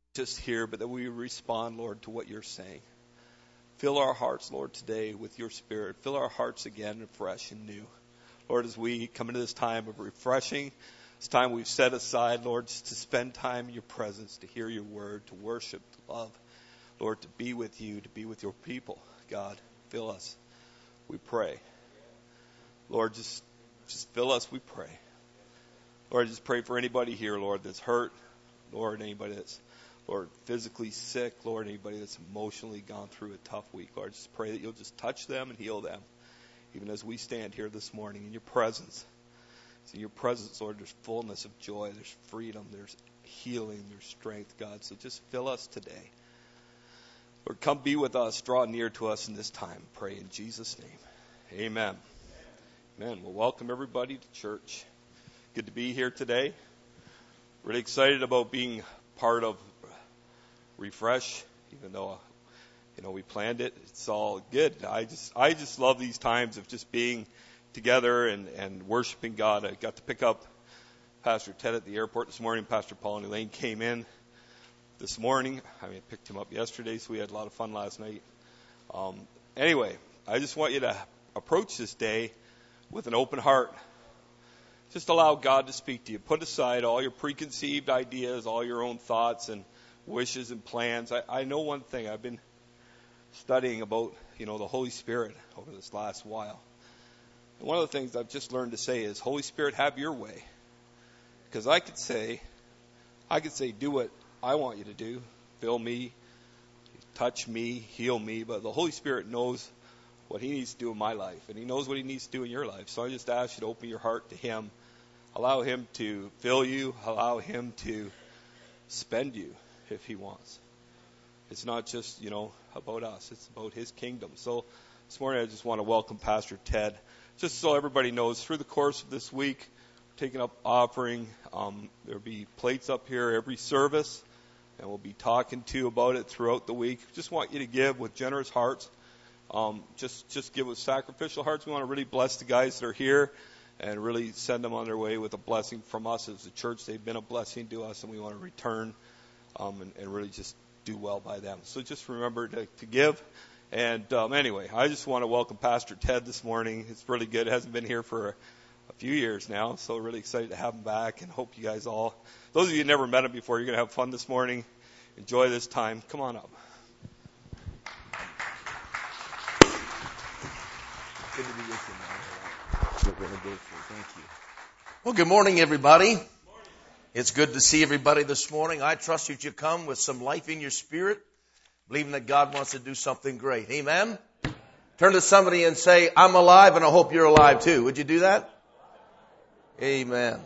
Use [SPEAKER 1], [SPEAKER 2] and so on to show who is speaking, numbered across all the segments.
[SPEAKER 1] just hear, but that we respond, Lord, to what you're saying. Fill our hearts, Lord, today with your Spirit. Fill our hearts again fresh and new. Lord, as we come into this time of refreshing, this time we've set aside, Lord, just to spend time in your presence, to hear your word, to worship, to love. Lord, to be with you, to be with your people. God, fill us, we pray. Lord, just fill us, we pray. Lord, I just pray for anybody here, Lord, that's hurt. Lord, anybody that's, Lord, physically sick. Lord, anybody that's emotionally gone through a tough week. Lord, I just pray that you'll just touch them and heal them. Even as we stand here this morning in your presence. So in your presence, Lord, there's fullness of joy. There's freedom. There's healing. There's strength, God. So just fill us today. Lord, come be with us. Draw near to us in this time. Pray in Jesus' name. Amen. Amen. Well, welcome everybody to church. Good to be here today. Really excited about being part of Refresh, even though we planned it. It's all good. I just love these times of just being together and worshiping God. I got to pick up Pastor Ted at the airport this morning. Pastor Paul and Elaine came in this morning. I picked him up yesterday, so we had a lot of fun last night. Anyway, I just want you to approach this day with an open heart. Just allow God to speak to you. Put aside all your preconceived ideas, all your own thoughts and wishes and plans. I know one thing. I've been studying about, the Holy Spirit over this last while. And one of the things I've just learned to say is, Holy Spirit, have your way. Because I could say, do what I want you to do. Fill me, touch me, heal me. But the Holy Spirit knows what he needs to do in my life. And he knows what he needs to do in your life. So I just ask you to open your heart to him. Allow him to fill you. Allow him to spend you if he wants. It's not just, about us. It's about his kingdom. So this morning I just want to welcome Pastor Ted. Just so everybody knows, through the course of this week, we're taking up offering. There'll be plates up here every service, and we'll be talking to you about it throughout the week. Just want you to give with generous hearts. Just give with sacrificial hearts. We want to really bless the guys that are here and really send them on their way with a blessing from us as a church. They've been a blessing to us, and we want to return and really just do well by them. So just remember to give. And anyway, I just want to welcome Pastor Ted this morning. It's really good. It hasn't been here for a few years now, so really excited to have him back, and hope you guys all, those of you who never met him before, you're going to have fun this morning. Enjoy this time. Come on up. Good to be with you, man. Thank you.
[SPEAKER 2] Well, good morning, everybody. It's good to see everybody this morning. I trust that you come with some life in your spirit, believing that God wants to do something great. Amen? Turn to somebody and say, I'm alive, and I hope you're alive too. Would you do that? Amen.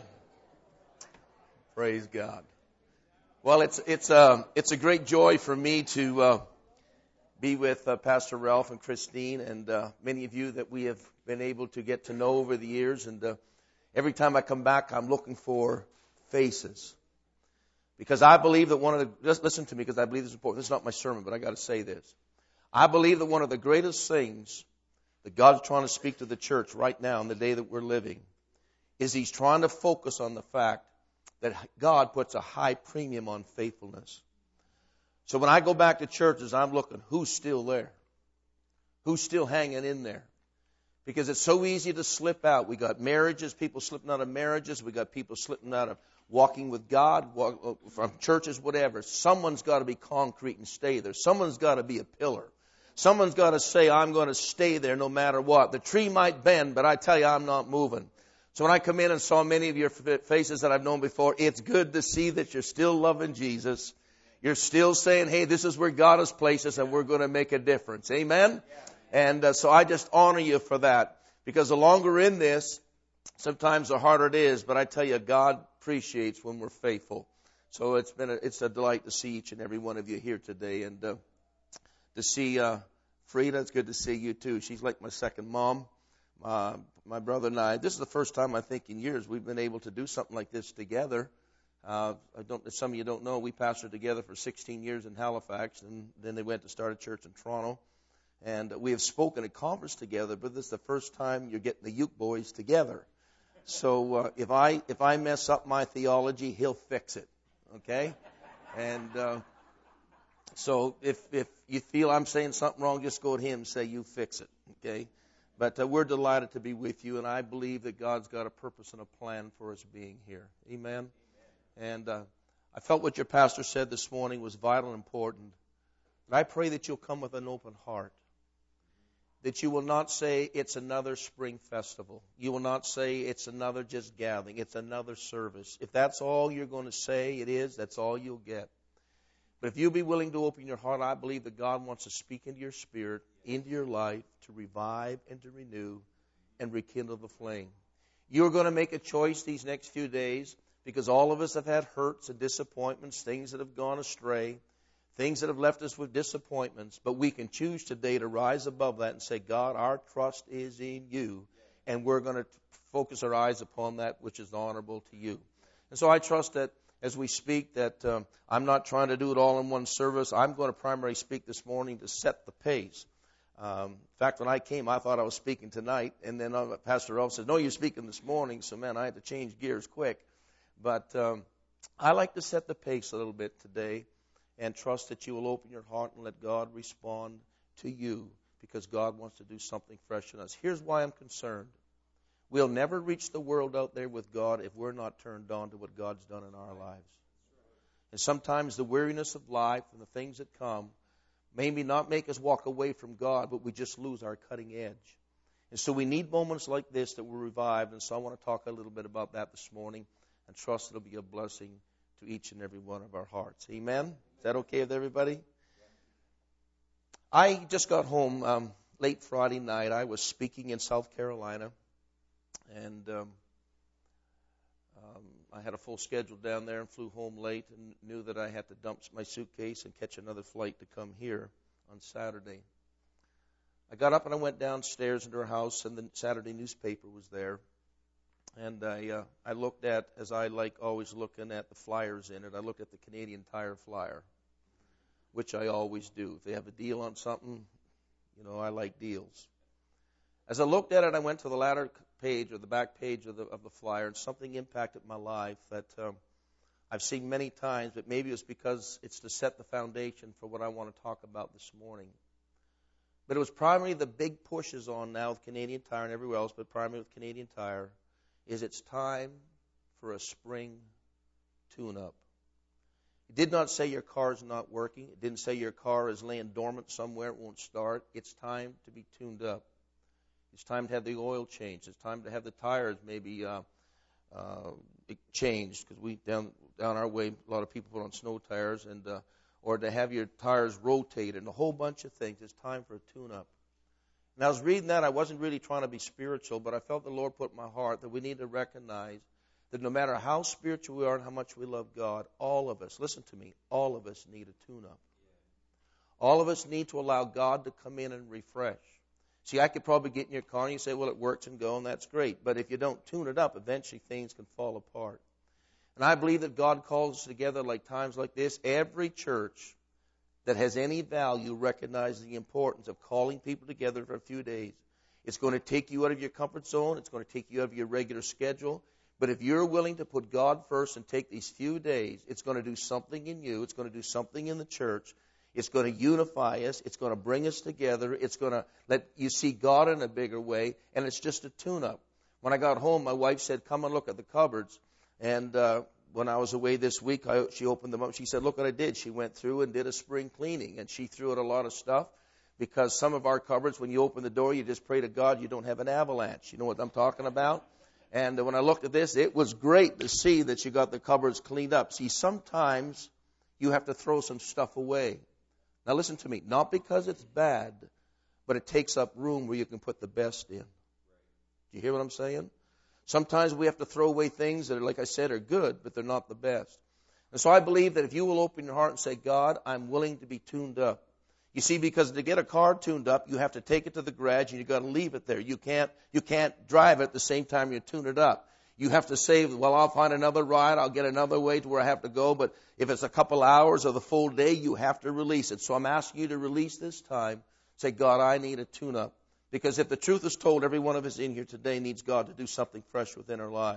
[SPEAKER 2] Praise God. Well, it's a great joy for me to be with Pastor Ralph and Christine and many of you that we have been able to get to know over the years. And every time I come back, I'm looking for faces. Because I believe that just listen to me, because I believe this is important. This is not my sermon, but I got to say this. I believe that one of the greatest things that God's trying to speak to the church right now in the day that we're living is he's trying to focus on the fact that God puts a high premium on faithfulness. So when I go back to churches, I'm looking, who's still there? Who's still hanging in there? Because it's so easy to slip out. We got marriages, people slipping out of marriages. We got people slipping out of walking with God, from churches, whatever. Someone's got to be concrete and stay there. Someone's got to be a pillar. Someone's got to say, I'm going to stay there no matter what. The tree might bend, but I tell you, I'm not moving. So when I come in and saw many of your faces that I've known before, it's good to see that you're still loving Jesus. You're still saying, hey, this is where God has placed us, and we're going to make a difference. Amen? And so I just honor you for that. Because the longer we're in this, sometimes the harder it is. But I tell you, God appreciates when we're faithful. So it's a delight to see each and every one of you here today. And to see Frida, it's good to see you too. She's like my second mom. My brother and I, this is the first time I think in years we've been able to do something like this together. Some of you don't know, we pastored together for 16 years in Halifax, and then they went to start a church in Toronto. And we have spoken at conference together, but this is the first time you're getting the Uke boys together. So if I mess up my theology, he'll fix it, okay? And So if you feel I'm saying something wrong, just go to him and say, you fix it, okay? But we're delighted to be with you, and I believe that God's got a purpose and a plan for us being here. Amen? And I felt what your pastor said this morning was vital and important. And I pray that you'll come with an open heart. That you will not say it's another spring festival. You will not say it's another just gathering. It's another service. If that's all you're going to say it is, that's all you'll get. But if you'll be willing to open your heart, I believe that God wants to speak into your spirit, into your life, to revive and to renew and rekindle the flame. You're going to make a choice these next few days because all of us have had hurts and disappointments, things that have gone astray, things that have left us with disappointments. But we can choose today to rise above that and say, God, our trust is in you, and we're going to focus our eyes upon that which is honorable to you. And so I trust that as we speak that I'm not trying to do it all in one service. I'm going to primarily speak this morning to set the pace. In fact, when I came, I thought I was speaking tonight, and then Pastor Ralph said, no, you're speaking this morning. So, man, I had to change gears quick. But I like to set the pace a little bit today and trust that you will open your heart and let God respond to you because God wants to do something fresh in us. Here's why I'm concerned. We'll never reach the world out there with God if we're not turned on to what God's done in our lives. And sometimes the weariness of life and the things that come maybe not make us walk away from God, but we just lose our cutting edge. And so we need moments like this that we're revived. And so I want to talk a little bit about that this morning and trust it'll be a blessing to each and every one of our hearts. Amen? Is that okay with everybody? I just got home late Friday night. I was speaking in South Carolina. And I had a full schedule down there and flew home late and knew that I had to dump my suitcase and catch another flight to come here on Saturday. I got up and I went downstairs into her house, and the Saturday newspaper was there. And I looked at, as I like always looking at the flyers in it, I looked at the Canadian Tire flyer, which I always do. If they have a deal on something, I like deals. As I looked at it, I went to the latter page or the back page of the flyer, and something impacted my life that I've seen many times, but maybe it's because it's to set the foundation for what I want to talk about this morning. But it was primarily the big pushes on now with Canadian Tire and everywhere else, but primarily with Canadian Tire, is it's time for a spring tune-up. It did not say your car's not working. It didn't say your car is laying dormant somewhere, it won't start. It's time to be tuned up. It's time to have the oil changed. It's time to have the tires maybe changed, because we down our way, a lot of people put on snow tires, and or to have your tires rotated and a whole bunch of things. It's time for a tune-up. And I was reading that. I wasn't really trying to be spiritual, but I felt the Lord put in my heart that we need to recognize that no matter how spiritual we are and how much we love God, all of us, listen to me, all of us need a tune-up. All of us need to allow God to come in and refresh. See, I could probably get in your car and you say, well, it works and go, and that's great. But if you don't tune it up, eventually things can fall apart. And I believe that God calls us together like times like this. Every church that has any value recognizes the importance of calling people together for a few days. It's going to take you out of your comfort zone. It's going to take you out of your regular schedule. But if you're willing to put God first and take these few days, it's going to do something in you. It's going to do something in the church. It's going to unify us. It's going to bring us together. It's going to let you see God in a bigger way. And it's just a tune-up. When I got home, my wife said, come and look at the cupboards. And when I was away this week, she opened them up. She said, look what I did. She went through and did a spring cleaning. And she threw out a lot of stuff. Because some of our cupboards, when you open the door, you just pray to God you don't have an avalanche. You know what I'm talking about? And when I looked at this, it was great to see that you got the cupboards cleaned up. See, sometimes you have to throw some stuff away. Now listen to me, not because it's bad, but it takes up room where you can put the best in. Do you hear what I'm saying? Sometimes we have to throw away things that, like I said, are good, but they're not the best. And so I believe that if you will open your heart and say, God, I'm willing to be tuned up. You see, because to get a car tuned up, you have to take it to the garage and you've got to leave it there. You can't drive it at the same time you tune it up. You have to say, well, I'll find another ride. I'll get another way to where I have to go. But if it's a couple hours or the full day, you have to release it. So I'm asking you to release this time. Say, God, I need a tune-up. Because if the truth is told, every one of us in here today needs God to do something fresh within our lives.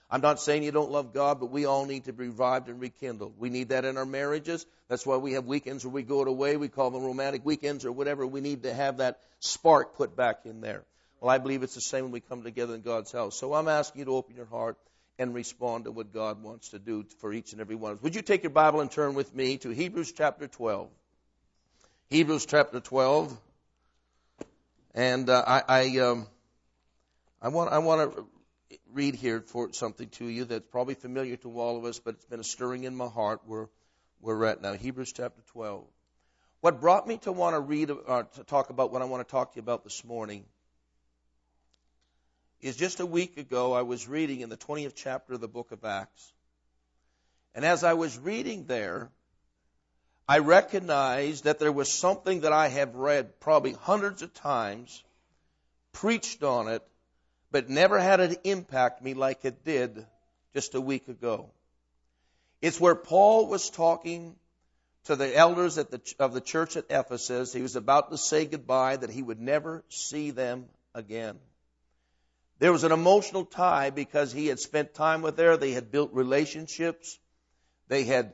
[SPEAKER 2] I'm not saying you don't love God, but we all need to be revived and rekindled. We need that in our marriages. That's why we have weekends where we go away. We call them romantic weekends or whatever. We need to have that spark put back in there. Well, I believe it's the same when we come together in God's house. So I'm asking you to open your heart and respond to what God wants to do for each and every one of us. Would you take your Bible and turn with me to Hebrews chapter 12? Hebrews chapter 12. And I want to read here for something to you that's probably familiar to all of us, but it's been a stirring in my heart where we're at now. Hebrews chapter 12. What brought me to want to read or to talk about what I want to talk to you about this morning is just a week ago I was reading in the 20th chapter of the book of Acts. And as I was reading there, I recognized that there was something that I have read probably hundreds of times, preached on it, but never had it impact me like it did just a week ago. It's where Paul was talking to the elders of the church at Ephesus. He was about to say goodbye, that he would never see them again. There was an emotional tie because he had spent time with there. They had built relationships. They had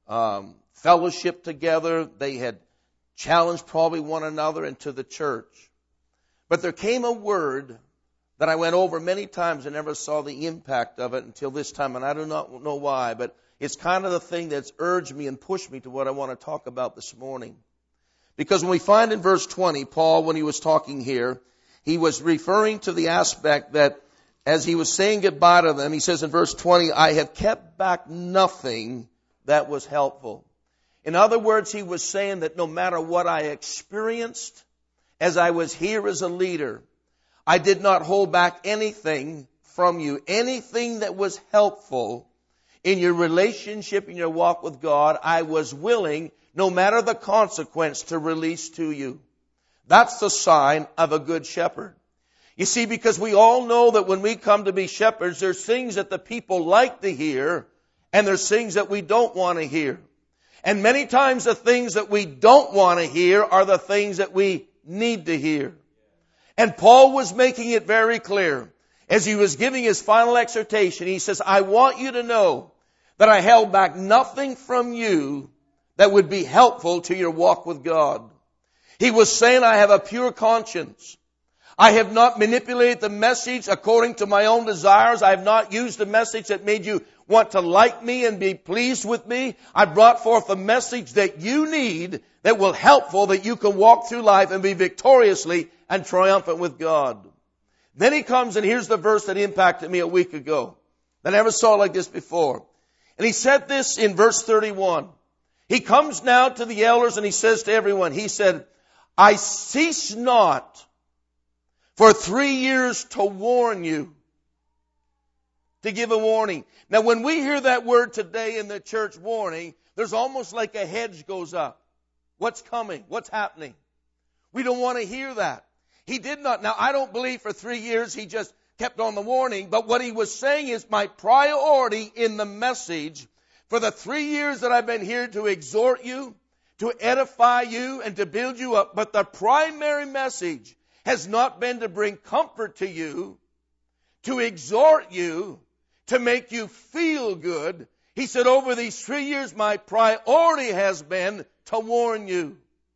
[SPEAKER 2] fellowship together. They had challenged probably one another into the church. But there came a word that I went over many times and never saw the impact of it until this time, and I do not know why, but it's kind of the thing that's urged me and pushed me to what I want to talk about this morning. Because when we find in verse 20, Paul, when he was talking here, he was referring to the aspect that as he was saying goodbye to them, he says in verse 20, I have kept back nothing that was helpful. In other words, he was saying that no matter what I experienced as I was here as a leader, I did not hold back anything from you. Anything that was helpful in your relationship, in your walk with God, I was willing, no matter the consequence, to release to you. That's the sign of a good shepherd. You see, because we all know that when we come to be shepherds, there's things that the people like to hear, and there's things that we don't want to hear. And many times the things that we don't want to hear are the things that we need to hear. And Paul was making it very clear. As he was giving his final exhortation, he says, I want you to know that I held back nothing from you that would be helpful to your walk with God. He was saying, I have a pure conscience. I have not manipulated the message according to my own desires. I have not used the message that made you want to like me and be pleased with me. I brought forth a message that you need that will helpful that you can walk through life and be victoriously and triumphant with God. Then he comes, and here's the verse that impacted me a week ago. I never saw it like this before. And he said this in verse 31. He comes now to the elders and he says to everyone, he said, I cease not for 3 years to warn you, to give a warning. Now when we hear that word today in the church, warning, there's almost like a hedge goes up. What's coming? What's happening? We don't want to hear that. He did not. Now I don't believe for 3 years he just kept on the warning, but what he was saying is my priority in the message for the 3 years that I've been here to exhort you, to edify you, and to build you up. But the primary message has not been to bring comfort to you, to exhort you, to make you feel good. He said, over these 3 years, my priority has been to warn you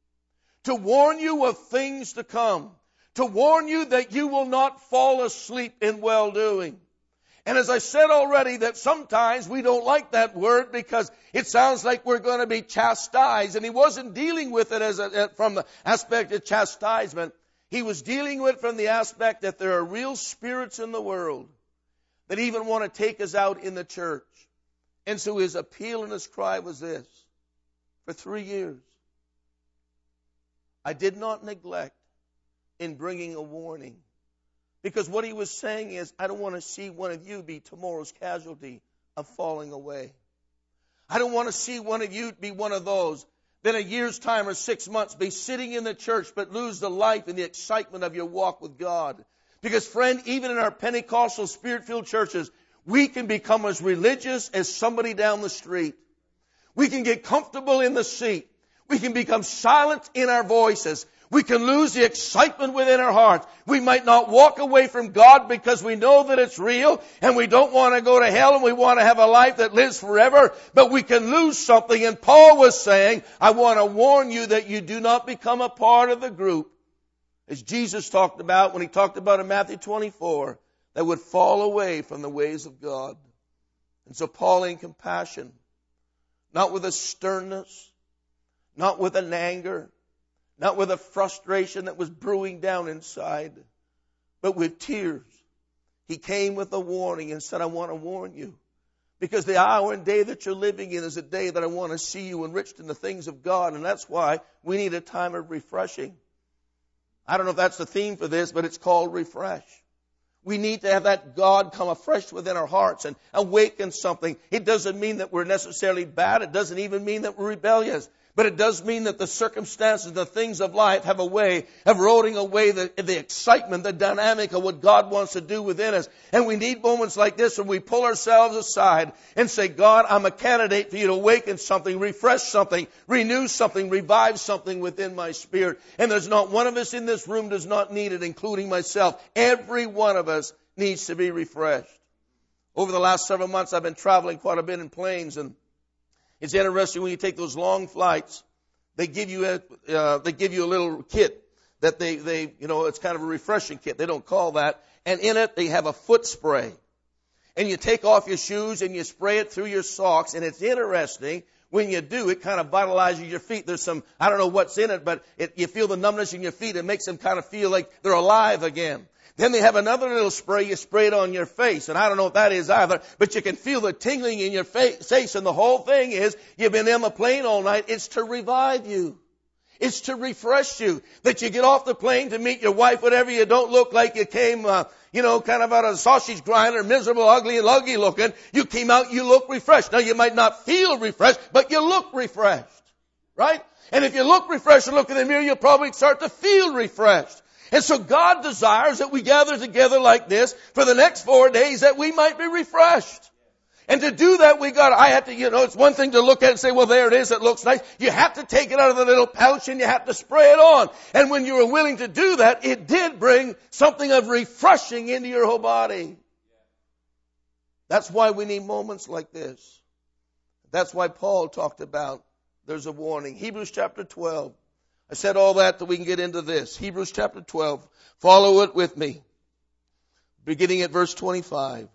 [SPEAKER 2] of things to come, to warn you that you will not fall asleep in well-doing. And as I said already, that sometimes we don't like that word because it sounds like we're going to be chastised. And he wasn't dealing with it from the aspect of chastisement. He was dealing with it from the aspect that there are real spirits in the world that even want to take us out in the church. And so his appeal and his cry was this. For 3 years, I did not neglect in bringing a warning. Because what he was saying is, I don't want to see one of you be tomorrow's casualty of falling away. I don't want to see one of you be one of those that in a year's time or 6 months be sitting in the church but lose the life and the excitement of your walk with God. Because friend, even in our Pentecostal Spirit-filled churches, we can become as religious as somebody down the street. We can get comfortable in the seat. We can become silent in our voices. We can lose the excitement within our hearts. We might not walk away from God because we know that it's real and we don't want to go to hell and we want to have a life that lives forever, but we can lose something. And Paul was saying, I want to warn you that you do not become a part of the group, as Jesus talked about when he talked about in Matthew 24, that would fall away from the ways of God. And so Paul, in compassion, not with a sternness, not with an anger, not with a frustration that was brewing down inside, but with tears, he came with a warning and said, I want to warn you. Because the hour and day that you're living in is a day that I want to see you enriched in the things of God. And that's why we need a time of refreshing. I don't know if that's the theme for this, but it's called refresh. We need to have that God come afresh within our hearts and awaken something. It doesn't mean that we're necessarily bad. It doesn't even mean that we're rebellious. But it does mean that the circumstances, the things of life have a way of eroding away the excitement, the dynamic of what God wants to do within us. And we need moments like this when we pull ourselves aside and say, God, I'm a candidate for you to awaken something, refresh something, renew something, revive something within my spirit. And there's not one of us in this room does not need it, including myself. Every one of us needs to be refreshed. Over the last several months, I've been traveling quite a bit in planes, and it's interesting when you take those long flights, they give you a little kit that they it's kind of a refreshing kit. They don't call that. And in it, they have a foot spray. And you take off your shoes and you spray it through your socks. And it's interesting. When you do, it kind of vitalizes your feet. There's some, I don't know what's in it, but you feel the numbness in your feet. It makes them kind of feel like they're alive again. Then they have another little spray, you spray it on your face. And I don't know what that is either, but you can feel the tingling in your face. And the whole thing is, you've been in the plane all night. It's to revive you. It's to refresh you. That you get off the plane to meet your wife, whatever, you don't look like you came, kind of out of a sausage grinder, miserable, ugly, and luggy looking. You came out, you look refreshed. Now you might not feel refreshed, but you look refreshed. Right? And if you look refreshed and look in the mirror, you'll probably start to feel refreshed. And so God desires that we gather together like this for the next 4 days that we might be refreshed. And to do that, it's one thing to look at it and say, well, there it is, it looks nice. You have to take it out of the little pouch and you have to spray it on. And when you were willing to do that, it did bring something of refreshing into your whole body. That's why we need moments like this. That's why Paul talked about there's a warning. Hebrews chapter 12. I said all that we can get into this. Hebrews chapter 12. Follow it with me. Beginning at verse 25.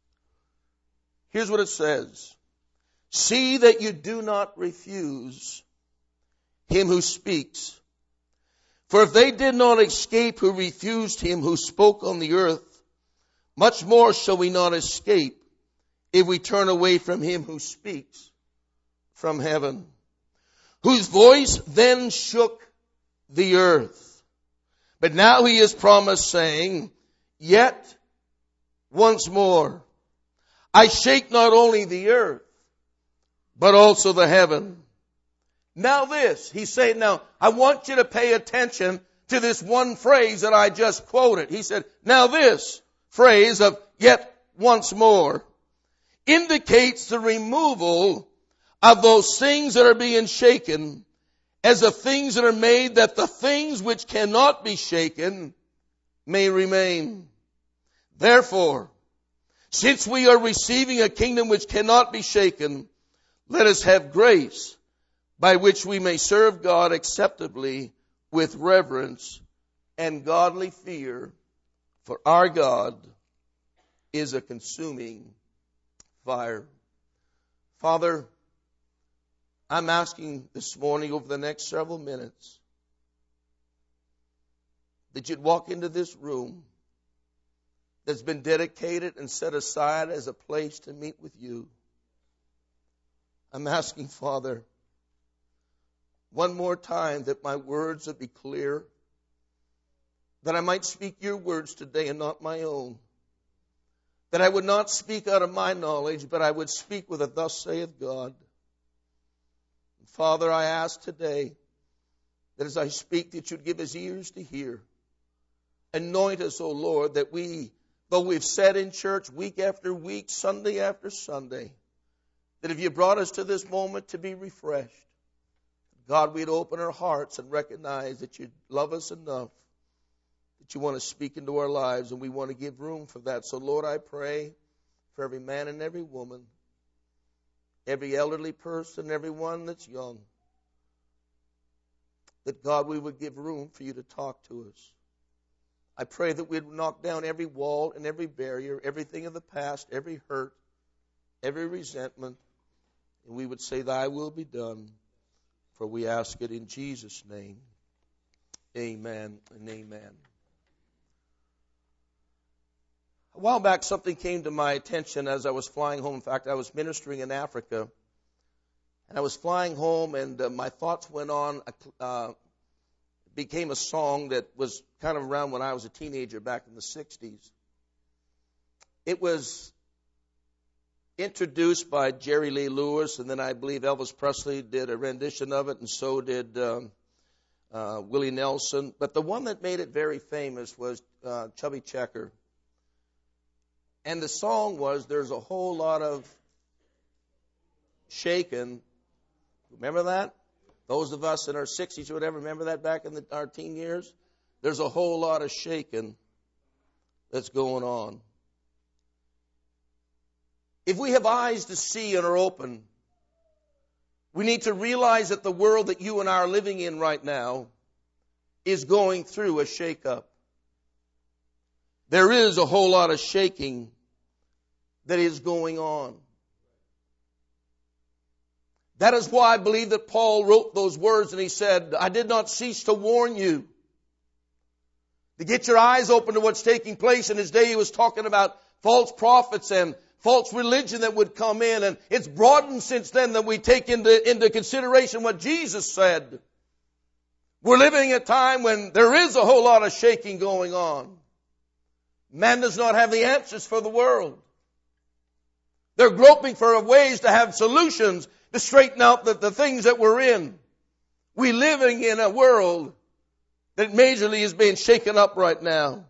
[SPEAKER 2] Here's what it says. See that you do not refuse him who speaks. For if they did not escape who refused him who spoke on the earth, much more shall we not escape if we turn away from him who speaks from heaven. Whose voice then shook the earth. But now he has promised, saying, yet once more, I shake not only the earth, but also the heaven. Now this, he's saying, now I want you to pay attention to this one phrase that I just quoted. He said, now this phrase of yet once more indicates the removal of those things that are being shaken as of things that are made, that the things which cannot be shaken may remain. Therefore, since we are receiving a kingdom which cannot be shaken, let us have grace by which we may serve God acceptably with reverence and godly fear, for our God is a consuming fire. Father, I'm asking this morning over the next several minutes that you'd walk into this room that's been dedicated and set aside as a place to meet with you. I'm asking, Father, one more time that my words would be clear, that I might speak your words today and not my own, that I would not speak out of my knowledge, but I would speak with a thus saith God. Father, I ask today that as I speak, that you'd give us ears to hear. Anoint us, O Lord, that we, though we've sat in church week after week, Sunday after Sunday, that if you brought us to this moment to be refreshed, God, we'd open our hearts and recognize that you love us enough, that you want to speak into our lives, and we want to give room for that. So, Lord, I pray for every man and every woman, every elderly person, everyone that's young, that, God, we would give room for you to talk to us. I pray that we'd knock down every wall and every barrier, everything of the past, every hurt, every resentment, and we would say, thy will be done, for we ask it in Jesus' name. Amen and amen. A while back, something came to my attention as I was flying home. In fact, I was ministering in Africa, and I was flying home, and my thoughts went on. Became a song that was kind of around when I was a teenager back in the 60s. It was introduced by Jerry Lee Lewis, and then I believe Elvis Presley did a rendition of it, and so did Willie Nelson. But the one that made it very famous was Chubby Checker. And the song was, there's a whole lot of shaking. Remember that? Those of us in our 60s, would ever remember that back in our teen years? There's a whole lot of shaking that's going on. If we have eyes to see and are open, we need to realize that the world that you and I are living in right now is going through a shake-up. There is a whole lot of shaking that is going on. That is why I believe that Paul wrote those words and he said, I did not cease to warn you. To get your eyes open to what's taking place. In his day he was talking about false prophets and false religion that would come in. And it's broadened since then that we take into consideration what Jesus said. We're living a time when there is a whole lot of shaking going on. Man does not have the answers for the world. They're groping for ways to have solutions to straighten out the things that we're in. We're living in a world that majorly is being shaken up right now.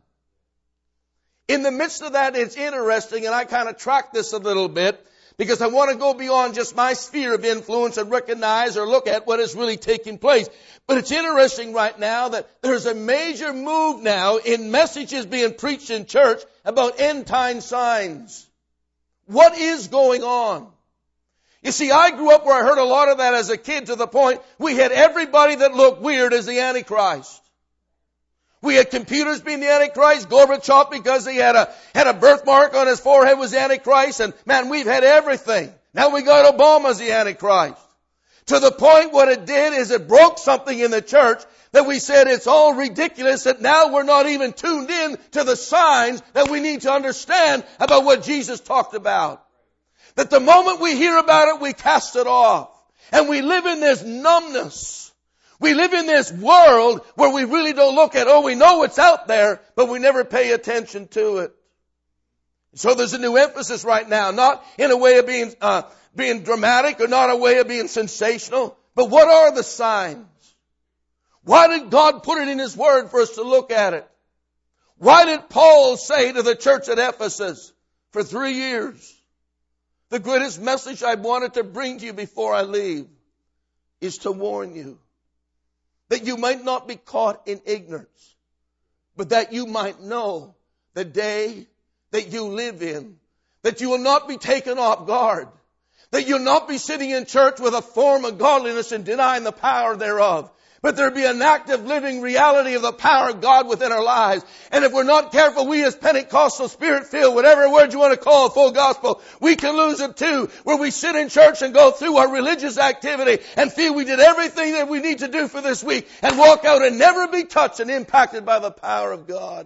[SPEAKER 2] In the midst of that, it's interesting, and I kind of track this a little bit, because I want to go beyond just my sphere of influence and recognize or look at what is really taking place. But it's interesting right now that there's a major move now in messages being preached in church about end-time signs. What is going on? You see, I grew up where I heard a lot of that as a kid, to the point we had everybody that looked weird as the Antichrist. We had computers being the Antichrist, Gorbachev because he had a birthmark on his forehead was the Antichrist, and man, we've had everything. Now we got Obama as the Antichrist. To the point what it did is it broke something in the church that we said it's all ridiculous, that now we're not even tuned in to the signs that we need to understand about what Jesus talked about. That the moment we hear about it, we cast it off. And we live in this numbness. We live in this world where we really don't look at, we know it's out there, but we never pay attention to it. So there's a new emphasis right now, not in a way of being dramatic or not a way of being sensational, but what are the signs? Why did God put it in His Word for us to look at it? Why did Paul say to the church at Ephesus for 3 years, the greatest message I wanted to bring to you before I leave is to warn you that you might not be caught in ignorance, but that you might know the day that you live in, that you will not be taken off guard, that you'll not be sitting in church with a form of godliness and denying the power thereof, but there be an active living reality of the power of God within our lives. And if we're not careful, we as Pentecostal, Spirit-filled, whatever word you want to call it, full gospel, we can lose it too, where we sit in church and go through our religious activity and feel we did everything that we need to do for this week and walk out and never be touched and impacted by the power of God.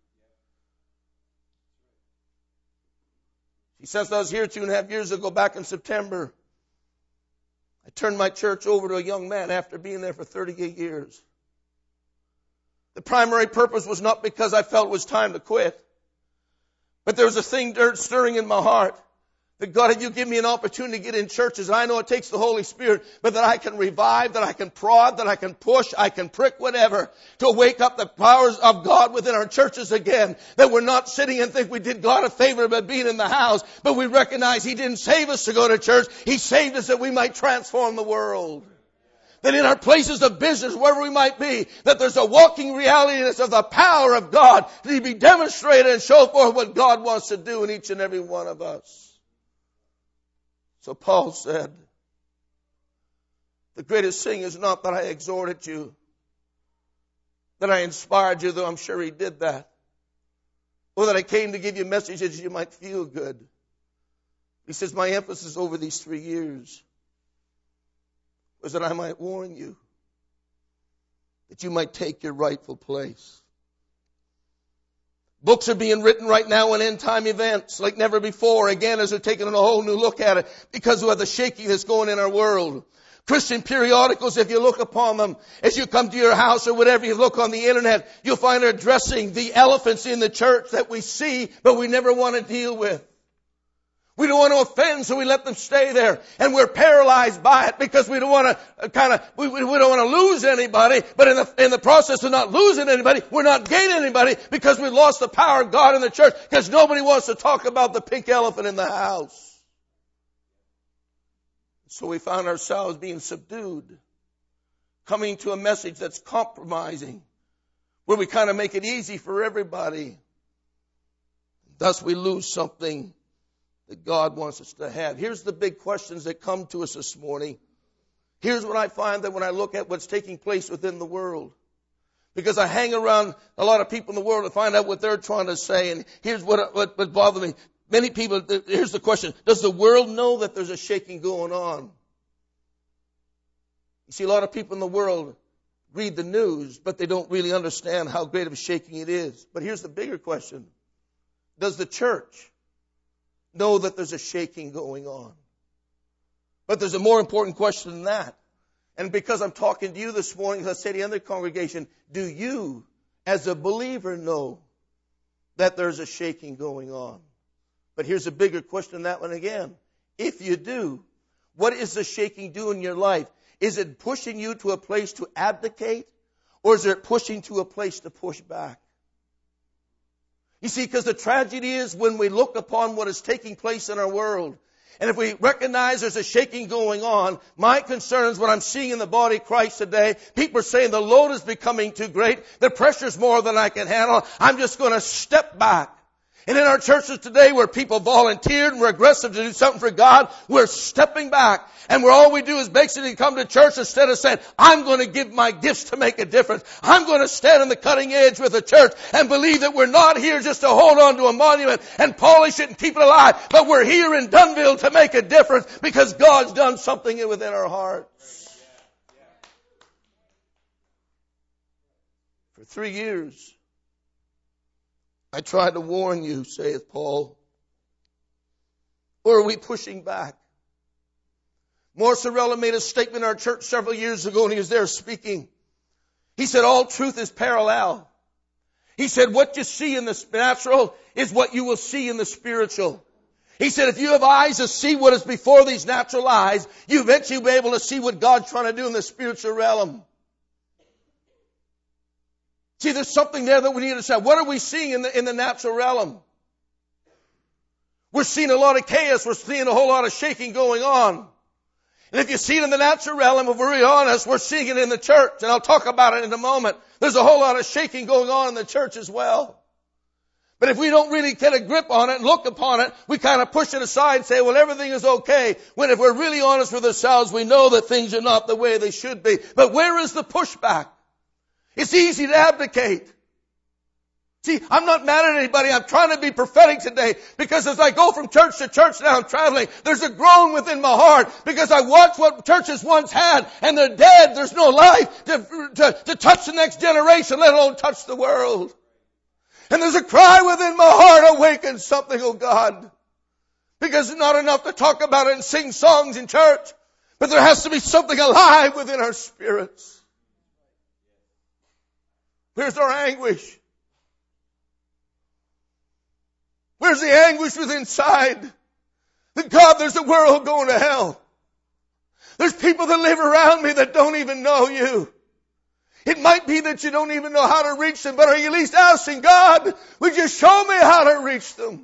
[SPEAKER 2] He says, I was here 2.5 years ago, back in September. I turned my church over to a young man after being there for 38 years. The primary purpose was not because I felt it was time to quit, but there was a thing stirring in my heart that God, if you give me an opportunity to get in churches, and I know it takes the Holy Spirit, but that I can revive, that I can prod, that I can push, I can prick, whatever, to wake up the powers of God within our churches again. That we're not sitting and think we did God a favor by being in the house, but we recognize He didn't save us to go to church. He saved us that we might transform the world. that in our places of business, wherever we might be, that there's a walking reality of the power of God to be demonstrated and show forth what God wants to do in each and every one of us. So Paul said, the greatest thing is not that I exhorted you, that I inspired you, though I'm sure he did that, or that I came to give you messages you might feel good. He says, my emphasis over these 3 years was that I might warn you, that you might take your rightful place. Books are being written right now on end-time events like never before, again, as they're taking a whole new look at it because of the shaking that's going in our world. Christian periodicals, if you look upon them, as you come to your house or whatever, you look on the internet, you'll find they're addressing the elephants in the church that we see, but we never want to deal with. We don't want to offend, so we let them stay there. And we're paralyzed by it because we don't want to we don't want to lose anybody. But in the process of not losing anybody, we're not gaining anybody because we lost the power of God in the church because nobody wants to talk about the pink elephant in the house. So we found ourselves being subdued, coming to a message that's compromising, where we kind of make it easy for everybody. Thus we lose something that God wants us to have. Here's the big questions that come to us this morning. Here's what I find that when I look at what's taking place within the world. Because I hang around a lot of people in the world to find out what they're trying to say. And here's what bothers me. Many people, here's the question. Does the world know that there's a shaking going on? You see, a lot of people in the world read the news, but they don't really understand how great of a shaking it is. But here's the bigger question. Does the church know that there's a shaking going on? But there's a more important question than that. And because I'm talking to you this morning, let's say to the other congregation, do you, as a believer, know that there's a shaking going on? But here's a bigger question than that one again. If you do, what is the shaking doing in your life? Is it pushing you to a place to abdicate? Or is it pushing to a place to push back? You see, because the tragedy is when we look upon what is taking place in our world, and if we recognize there's a shaking going on, my concern is what I'm seeing in the body of Christ today. People are saying the load is becoming too great. The pressure's more than I can handle. I'm just going to step back. And in our churches today where people volunteered and were aggressive to do something for God, we're stepping back. And where all we do is basically come to church instead of saying, I'm going to give my gifts to make a difference. I'm going to stand on the cutting edge with the church and believe that we're not here just to hold on to a monument and polish it and keep it alive, but we're here in Dunville to make a difference because God's done something within our hearts. For 3 years, I tried to warn you, saith Paul. Or are we pushing back? Morcerella made a statement in our church several years ago when he was there speaking. He said, all truth is parallel. He said, what you see in the natural is what you will see in the spiritual. He said, if you have eyes to see what is before these natural eyes, you eventually will be able to see what God's trying to do in the spiritual realm. See, there's something there that we need to understand. What are we seeing in the natural realm? We're seeing a lot of chaos. We're seeing a whole lot of shaking going on. And if you see it in the natural realm, if we're really honest, we're seeing it in the church. And I'll talk about it in a moment. There's a whole lot of shaking going on in the church as well. But if we don't really get a grip on it and look upon it, we kind of push it aside and say, well, everything is okay. When if we're really honest with ourselves, we know that things are not the way they should be. But where is the pushback? It's easy to abdicate. See, I'm not mad at anybody. I'm trying to be prophetic today because as I go from church to church now, I'm traveling, there's a groan within my heart because I watch what churches once had and they're dead. There's no life to touch the next generation, let alone touch the world. And there's a cry within my heart, awaken something, oh God. Because it's not enough to talk about it and sing songs in church, but there has to be something alive within our spirits. Where's our anguish? Where's the anguish within inside? That God, there's a world going to hell. There's people that live around me that don't even know you. It might be that you don't even know how to reach them, but are you at least asking God, would you show me how to reach them?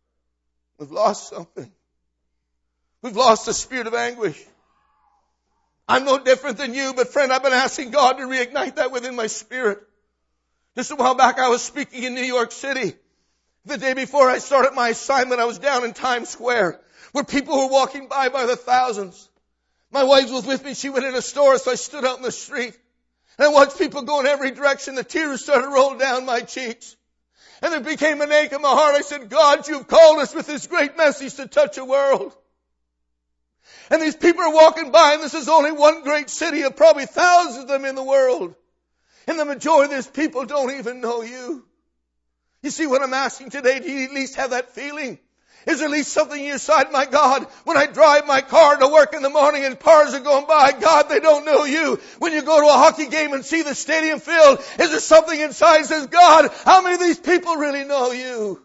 [SPEAKER 2] We've lost something. We've lost the spirit of anguish. I'm no different than you, but friend, I've been asking God to reignite that within my spirit. Just a while back, I was speaking in New York City. The day before I started my assignment, I was down in Times Square, where people were walking by the thousands. My wife was with me. She went in a store, so I stood out in the street. And I watched people go in every direction. The tears started rolling down my cheeks. And it became an ache in my heart. I said, God, you've called us with this great message to touch a world. And these people are walking by, and this is only one great city of probably thousands of them in the world. And the majority of these people don't even know you. You see what I'm asking today? Do you at least have that feeling? Is there at least something in your side? My God, when I drive my car to work in the morning and cars are going by, God, they don't know you. When you go to a hockey game and see the stadium filled, is there something inside that says, God, how many of these people really know you?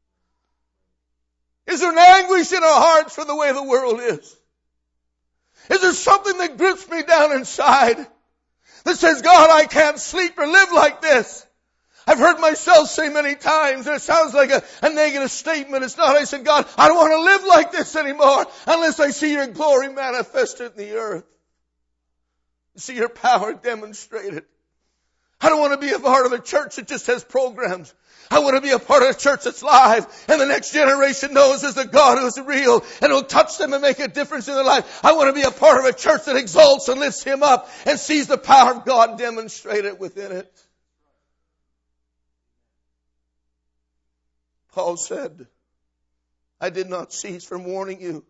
[SPEAKER 2] Is there an anguish in our hearts for the way the world is? Is there something that grips me down inside that says, God, I can't sleep or live like this? I've heard myself say many times, and it sounds like a negative statement. It's not. I said, God, I don't want to live like this anymore unless I see your glory manifested in the earth. See your power demonstrated. I don't want to be a part of a church that just has programs. I want to be a part of a church that's live, and the next generation knows there's a God who's real, and will touch them and make a difference in their life. I want to be a part of a church that exalts and lifts Him up and sees the power of God demonstrated within it. Paul said, I did not cease from warning you.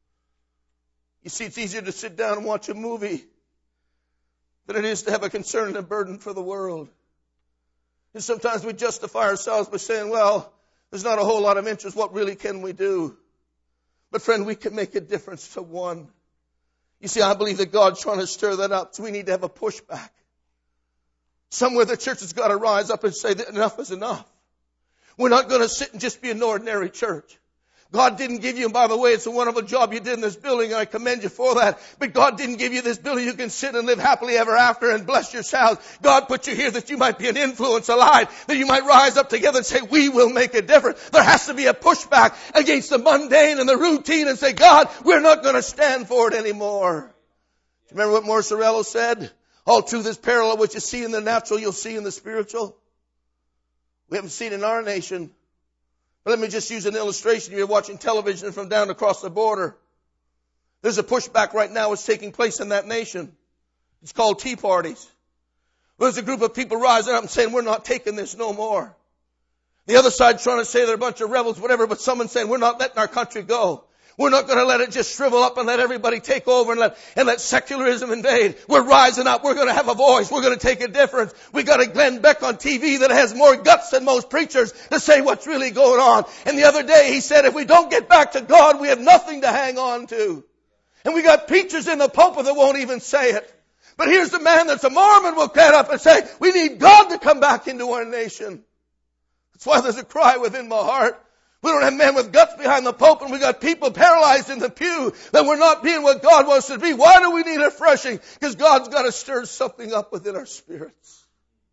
[SPEAKER 2] You see, it's easier to sit down and watch a movie than it is to have a concern and a burden for the world. And sometimes we justify ourselves by saying, well, there's not a whole lot of interest. What really can we do? But friend, we can make a difference to one. You see, I believe that God's trying to stir that up. So we need to have a pushback. Somewhere the church has got to rise up and say that enough is enough. We're not going to sit and just be an ordinary church. God didn't give you, and by the way, it's a wonderful job you did in this building, and I commend you for that. But God didn't give you this building you can sit and live happily ever after and bless yourselves. God put you here that you might be an influence, a light, that you might rise up together and say, we will make a difference. There has to be a pushback against the mundane and the routine and say, God, we're not going to stand for it anymore. Do you remember what Morsorello said? All truth is parallel. What you see in the natural, you'll see in the spiritual. We haven't seen it in our nation. But let me just use an illustration. You're watching television from down across the border. There's a pushback right now that's taking place in that nation. It's called tea parties. There's a group of people rising up and saying, we're not taking this no more. The other side's trying to say they're a bunch of rebels, whatever, but someone's saying, we're not letting our country go. We're not going to let it just shrivel up and let everybody take over and let secularism invade. We're rising up. We're going to have a voice. We're going to take a difference. We got a Glenn Beck on TV that has more guts than most preachers to say what's really going on. And the other day he said, if we don't get back to God, we have nothing to hang on to. And we got preachers in the pulpit that won't even say it. But here's the man that's a Mormon will get up and say, we need God to come back into our nation. That's why there's a cry within my heart. We don't have men with guts behind the pulpit, and we got people paralyzed in the pew that we're not being what God wants us to be. Why do we need refreshing? Because God's got to stir something up within our spirits.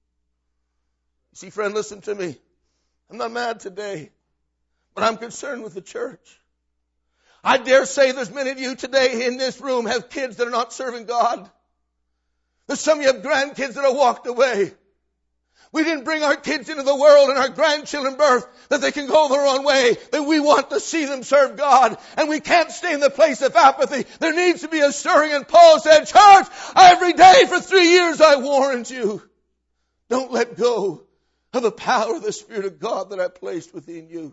[SPEAKER 2] You see, friend, listen to me. I'm not mad today, but I'm concerned with the church. I dare say there's many of you today in this room have kids that are not serving God. There's some of you have grandkids that have walked away. We didn't bring our kids into the world and our grandchildren birth that they can go their own way, that we want to see them serve God. And we can't stay in the place of apathy. There needs to be a stirring. And Paul said, church, every day for 3 years I warned you. Don't let go of the power of the Spirit of God that I placed within you.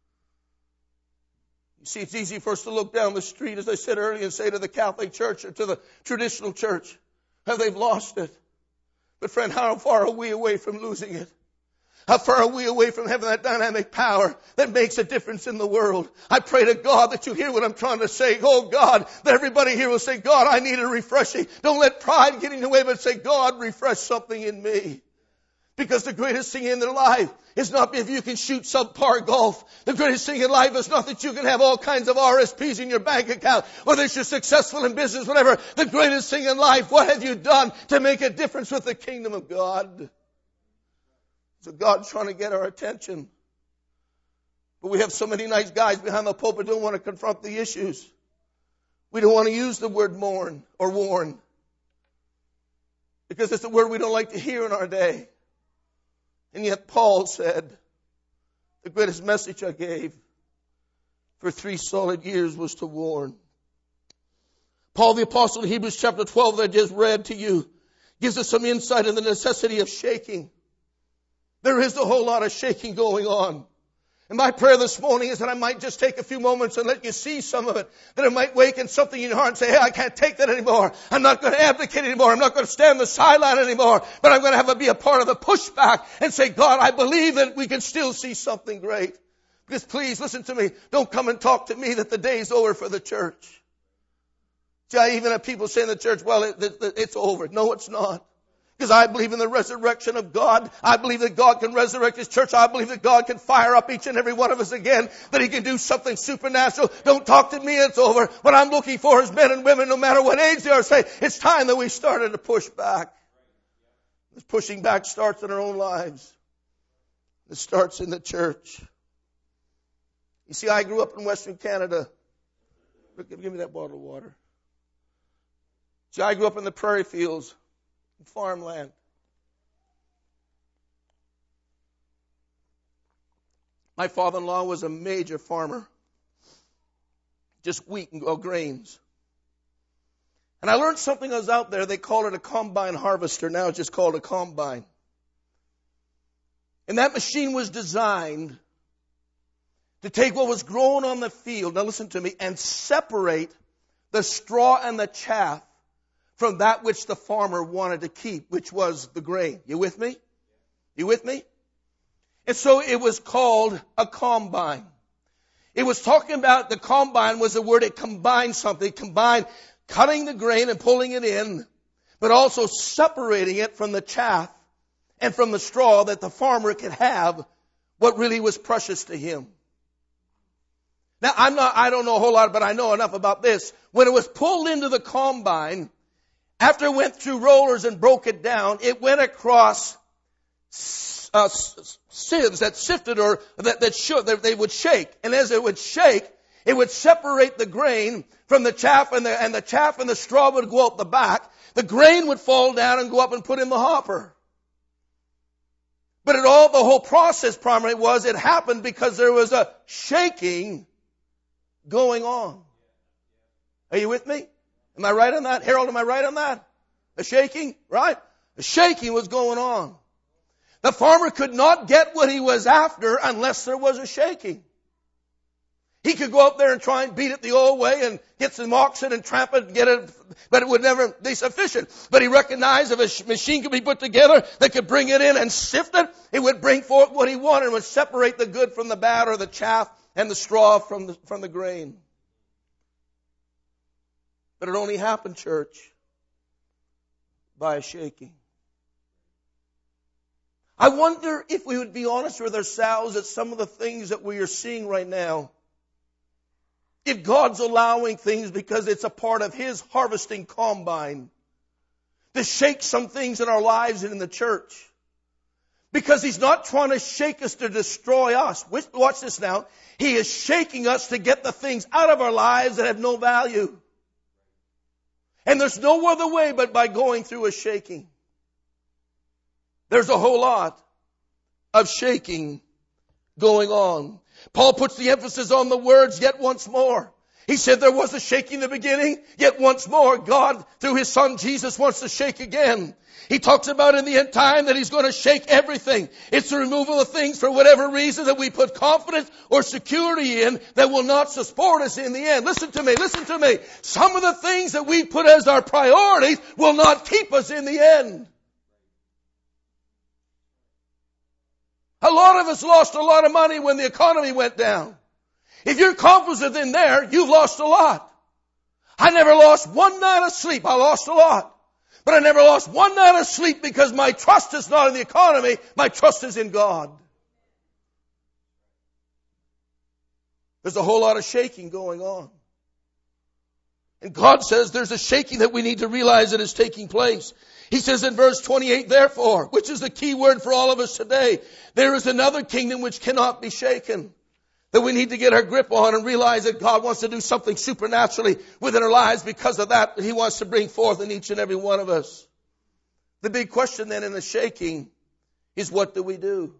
[SPEAKER 2] You see, it's easy for us to look down the street, as I said earlier, and say to the Catholic Church or to the traditional church, how they've lost it. But friend, how far are we away from losing it? How far are we away from having that dynamic power that makes a difference in the world? I pray to God that you hear what I'm trying to say. Oh God, that everybody here will say, God, I need a refreshing. Don't let pride get in the way, but say, God, refresh something in me. Because the greatest thing in their life is not if you can shoot subpar golf. The greatest thing in life is not that you can have all kinds of RSPs in your bank account, or that you're successful in business, whatever. The greatest thing in life, what have you done to make a difference with the kingdom of God? So God's trying to get our attention. But we have so many nice guys behind the pulpit who don't want to confront the issues. We don't want to use the word mourn or warn. because it's a word we don't like to hear in our day. And yet Paul said, the greatest message I gave for 3 solid years was to warn. Paul the Apostle in Hebrews chapter 12 that I just read to you gives us some insight in the necessity of shaking. There is a whole lot of shaking going on. And my prayer this morning is that I might just take a few moments and let you see some of it. That it might waken something in your heart and say, hey, I can't take that anymore. I'm not going to abdicate anymore. I'm not going to stand on the sideline anymore. But I'm going to have to be a part of the pushback and say, God, I believe that we can still see something great. Because please, listen to me. Don't come and talk to me that the day's over for the church. See, I even have people say in the church, well, it's over. No, it's not. Because I believe in the resurrection of God. I believe that God can resurrect His church. I believe that God can fire up each and every one of us again. That He can do something supernatural. Don't talk to me, it's over. What I'm looking for is men and women, no matter what age they are, say, it's time that we started to push back. This pushing back starts in our own lives. It starts in the church. You see, I grew up in Western Canada. Give me that bottle of water. See, I grew up in the prairie fields. Farmland. My father-in-law was a major farmer. Just wheat and grains. And I learned something I was out there. They call it a combine harvester. Now it's just called a combine. And that machine was designed to take what was grown on the field, now listen to me, and separate the straw and the chaff from that which the farmer wanted to keep, which was the grain. You with me? You with me? And so it was called a combine. It was talking about, the combine was the word, it combined something. It combined cutting the grain and pulling it in, but also separating it from the chaff and from the straw that the farmer could have what really was precious to him. Now, I don't know a whole lot, but I know enough about this. When it was pulled into the combine, after it went through rollers and broke it down, it went across sieves that sifted or they would shake. And as it would shake, it would separate the grain from the chaff, and the chaff and the straw would go out the back. The grain would fall down and go up and put in the hopper. But the whole process primarily was, it happened because there was a shaking going on. Are you with me? Am I right on that? Harold, am I right on that? A shaking, right? A shaking was going on. The farmer could not get what he was after unless there was a shaking. He could go up there and try and beat it the old way and get some oxen and tramp it and get it, but it would never be sufficient. But he recognized if a machine could be put together that could bring it in and sift it, it would bring forth what he wanted and would separate the good from the bad, or the chaff and the straw from the grain. But it only happened, church, by a shaking. I wonder if we would be honest with ourselves at some of the things that we are seeing right now. If God's allowing things because it's a part of His harvesting combine to shake some things in our lives and in the church. Because He's not trying to shake us to destroy us. Watch this now. He is shaking us to get the things out of our lives that have no value. And there's no other way but by going through a shaking. There's a whole lot of shaking going on. Paul puts the emphasis on the words, yet once more. He said there was a shaking in the beginning, yet once more God, through His Son Jesus, wants to shake again. He talks about in the end time that He's going to shake everything. It's the removal of things for whatever reason that we put confidence or security in that will not support us in the end. Listen to me, listen to me. Some of the things that we put as our priorities will not keep us in the end. A lot of us lost a lot of money when the economy went down. If your confidence is in there, you've lost a lot. I never lost one night of sleep. I lost a lot. But I never lost one night of sleep because my trust is not in the economy. My trust is in God. There's a whole lot of shaking going on. And God says there's a shaking that we need to realize that is taking place. He says in verse 28, therefore, which is the key word for all of us today, there is another kingdom which cannot be shaken, that we need to get our grip on and realize that God wants to do something supernaturally within our lives because of that He wants to bring forth in each and every one of us. The big question then in the shaking is, what do we do?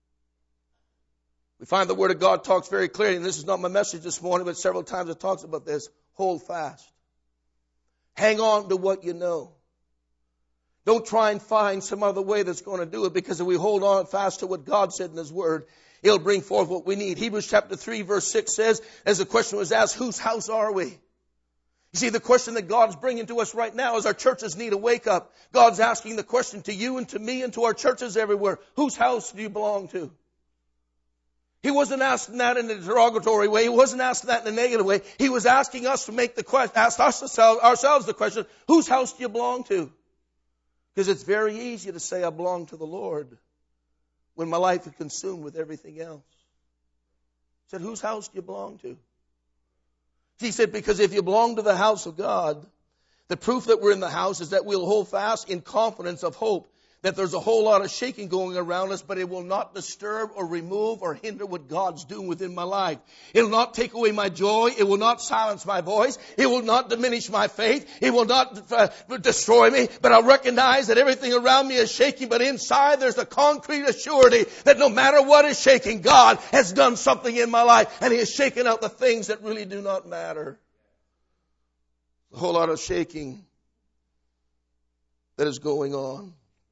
[SPEAKER 2] We find the Word of God talks very clearly, and this is not my message this morning, but several times it talks about this. Hold fast. Hang on to what you know. Don't try and find some other way that's going to do it, because if we hold on fast to what God said in His Word, He'll bring forth what we need. Hebrews chapter 3 verse 6 says, as the question was asked, whose house are we? You see, the question that God's bringing to us right now is our churches need a wake up. God's asking the question to you and to me and to our churches everywhere. Whose house do you belong to? He wasn't asking that in a derogatory way. He wasn't asking that in a negative way. He was asking us to make the question, ask ourselves the question, whose house do you belong to? Because it's very easy to say I belong to the Lord when my life is consumed with everything else. He said, whose house do you belong to? He said, because if you belong to the house of God, the proof that we're in the house is that we'll hold fast in confidence of hope that there's a whole lot of shaking going around us, but it will not disturb or remove or hinder what God's doing within my life. It will not take away my joy. It will not silence my voice. It will not diminish my faith. It will not destroy me. But I recognize that everything around me is shaking, but inside there's a concrete assurity that no matter what is shaking, God has done something in my life, and He has shaken out the things that really do not matter. A whole lot of shaking that is going on.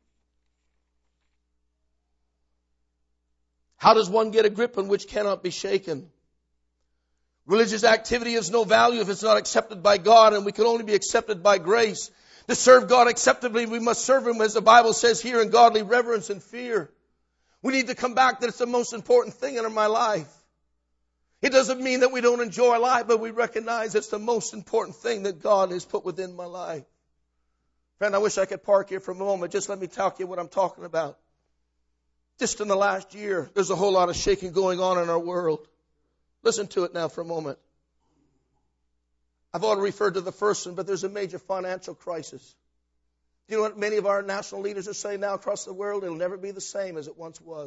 [SPEAKER 2] How does one get a grip on which cannot be shaken? Religious activity has no value if it's not accepted by God, and we can only be accepted by grace. To serve God acceptably, we must serve Him, as the Bible says here, in godly reverence and fear. We need to come back that it's the most important thing in my life. It doesn't mean that we don't enjoy life, but we recognize it's the most important thing that God has put within my life. Friend, I wish I could park here for a moment. Just let me tell you what I'm talking about. Just in the last year, there's a whole lot of shaking going on in our world. Listen to it now for a moment. I've already referred to the first one, but there's a major financial crisis. Do you know what many of our national leaders are saying now across the world? It'll never be the same as it once was.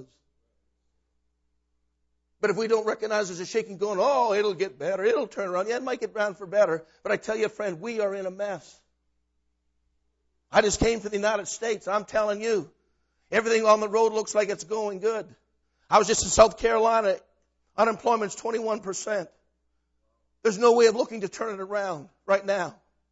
[SPEAKER 2] But if we don't recognize there's a shaking going, oh, it'll get better, it'll turn around. Yeah, it might get around for better. But I tell you, friend, we are in a mess. I just came from the United States. I'm telling you, everything on the road looks like it's going good. I was just in South Carolina. Unemployment's 21%. There's no way of looking to turn it around right now.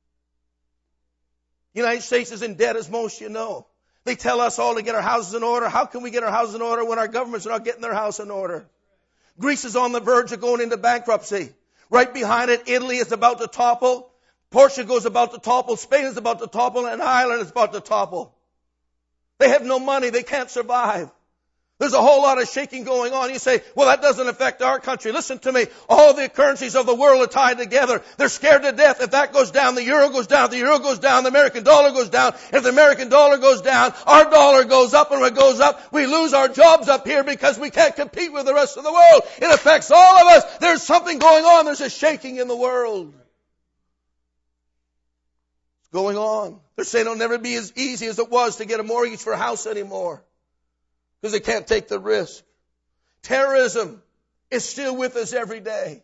[SPEAKER 2] The United States is in debt, as most you know. They tell us all to get our houses in order. How can we get our houses in order when our governments are not getting their house in order? Greece is on the verge of going into bankruptcy. Right behind it, Italy is about to topple. Portugal is about to topple. Spain is about to topple. And Ireland is about to topple. They have no money. They can't survive. There's a whole lot of shaking going on. You say, well, that doesn't affect our country. Listen to me. All the currencies of the world are tied together. They're scared to death. If that goes down, the euro goes down. If the euro goes down, the American dollar goes down. If the American dollar goes down, our dollar goes up. And when it goes up, we lose our jobs up here because we can't compete with the rest of the world. It affects all of us. There's something going on. There's a shaking in the world. It's going on. They're saying it'll never be as easy as it was to get a mortgage for a house anymore, because they can't take the risk. Terrorism is still with us every day.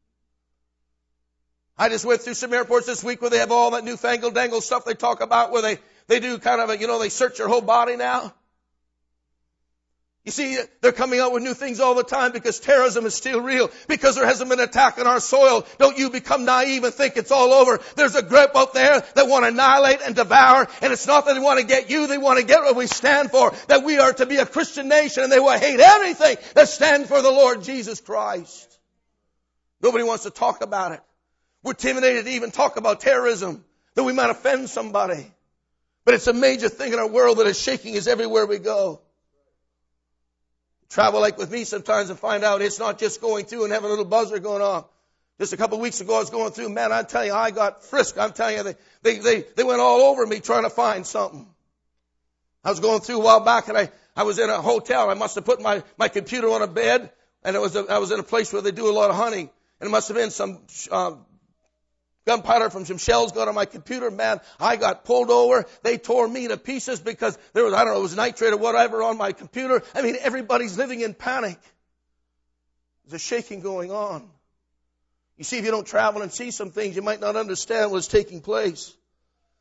[SPEAKER 2] I just went through some airports this week where they have all that newfangled dangle stuff they talk about, where they do kind of they search your whole body now. You see, they're coming out with new things all the time because terrorism is still real. Because there hasn't been an attack on our soil, don't you become naive and think it's all over. There's a group out there that want to annihilate and devour, and it's not that they want to get you, they want to get what we stand for, that we are to be a Christian nation, and they will hate anything that stands for the Lord Jesus Christ. Nobody wants to talk about it. We're intimidated to even talk about terrorism, that we might offend somebody. But it's a major thing in our world that is shaking us everywhere we go. Travel like with me sometimes and find out it's not just going through and having a little buzzer going on. Just a couple of weeks ago I was going through, man, I'm telling you, I got frisked. I'm telling you, they went all over me trying to find something. I was going through a while back and I was in a hotel. I must have put my computer on a bed, and I was in a place where they do a lot of hunting. And it must have been some gunpowder from some shells got on my computer. Man, I got pulled over. They tore me to pieces because there was, it was nitrate or whatever on my computer. I mean, everybody's living in panic. There's a shaking going on. You see, if you don't travel and see some things, you might not understand what's taking place.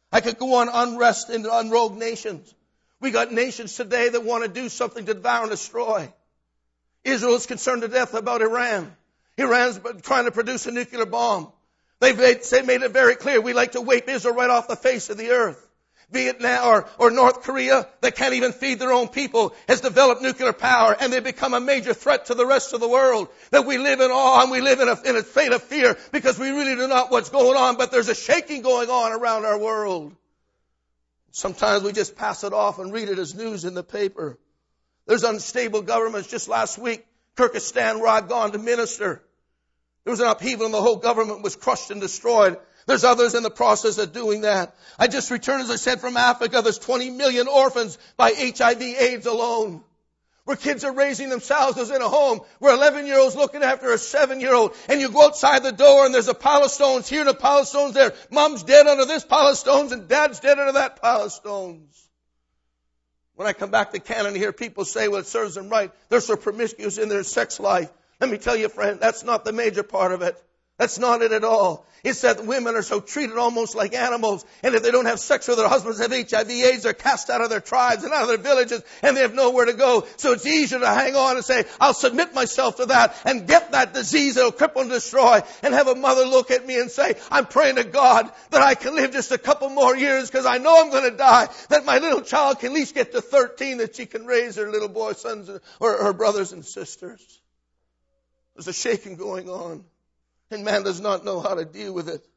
[SPEAKER 2] I could go on unrest in rogue nations. We got nations today that want to do something to devour and destroy. Israel is concerned to death about Iran. Iran's trying to produce a nuclear bomb. They've made it very clear we like to wipe Israel right off the face of the earth. Vietnam or North Korea, that can't even feed their own people, has developed nuclear power, and they've become a major threat to the rest of the world. That we live in awe and we live in a state of fear because we really do not know what's going on, but there's a shaking going on around our world. Sometimes we just pass it off and read it as news in the paper. There's unstable governments. Just last week, Kyrgyzstan, where I've gone to minister, there was an upheaval and the whole government was crushed and destroyed. There's others in the process of doing that. I just returned, as I said, from Africa. There's 20 million orphans by HIV/AIDS alone. Where kids are raising themselves as in a home. Where 11-year-olds looking after a 7-year-old. And you go outside the door and there's a pile of stones here and a pile of stones there. Mom's dead under this pile of stones and dad's dead under that pile of stones. When I come back to Canada and hear people say, well, it serves them right, they're so promiscuous in their sex life. Let me tell you, friend, that's not the major part of it. That's not it at all. It's that women are so treated almost like animals. And if they don't have sex with their husbands, have HIV/AIDS, they're cast out of their tribes and out of their villages, and they have nowhere to go. So it's easier to hang on and say, I'll submit myself to that and get that disease that will cripple and destroy, and have a mother look at me and say, I'm praying to God that I can live just a couple more years because I know I'm going to die, that my little child can at least get to 13, that she can raise her little boy sons or her brothers and sisters. There's a shaking going on. And man does not know how to deal with it.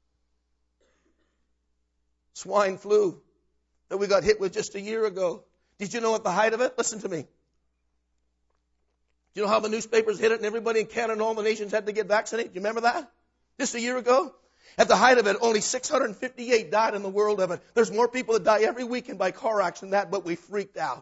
[SPEAKER 2] Swine flu that we got hit with just a year ago. Did you know at the height of it? Listen to me. Do you know how the newspapers hit it and everybody in Canada and all the nations had to get vaccinated? Do you remember that? Just a year ago? At the height of it, only 658 died in the world of it. There's more people that die every weekend by car accident than that, but we freaked out.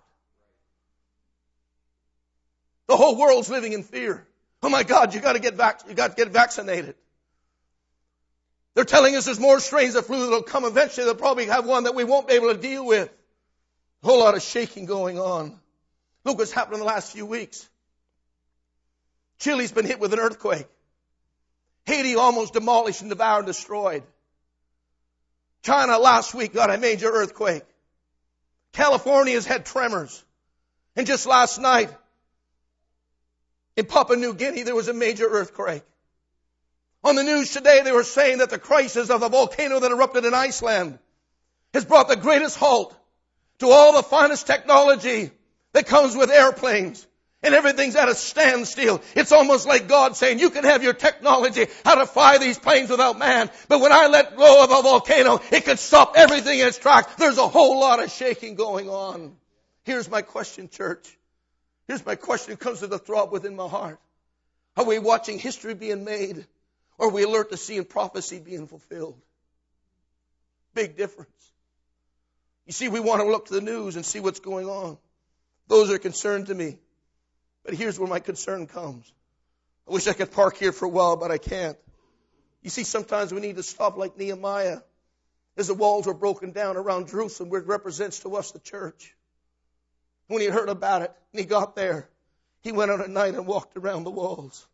[SPEAKER 2] The whole world's living in fear. Oh my God, you got to get vaccinated. They're telling us there's more strains of flu that'll come eventually. They'll probably have one that we won't be able to deal with. A whole lot of shaking going on. Look what's happened in the last few weeks. Chile's been hit with an earthquake. Haiti almost demolished and devoured and destroyed. China last week got a major earthquake. California's had tremors. And just last night, in Papua New Guinea, there was a major earthquake. On the news today, they were saying that the crisis of the volcano that erupted in Iceland has brought the greatest halt to all the finest technology that comes with airplanes. And everything's at a standstill. It's almost like God saying, you can have your technology how to fly these planes without man. But when I let go of a volcano, it can stop everything in its tracks. There's a whole lot of shaking going on. Here's my question, church. Here's my question. It comes to the throb within my heart. Are we watching history being made, or are we alert to seeing prophecy being fulfilled? Big difference. You see, we want to look to the news and see what's going on. Those are concerned to me. But here's where my concern comes. I wish I could park here for a while, but I can't. You see, sometimes we need to stop like Nehemiah. As the walls were broken down around Jerusalem, where it represents to us the church. When he heard about it and he got there, he went out at night and walked around the walls.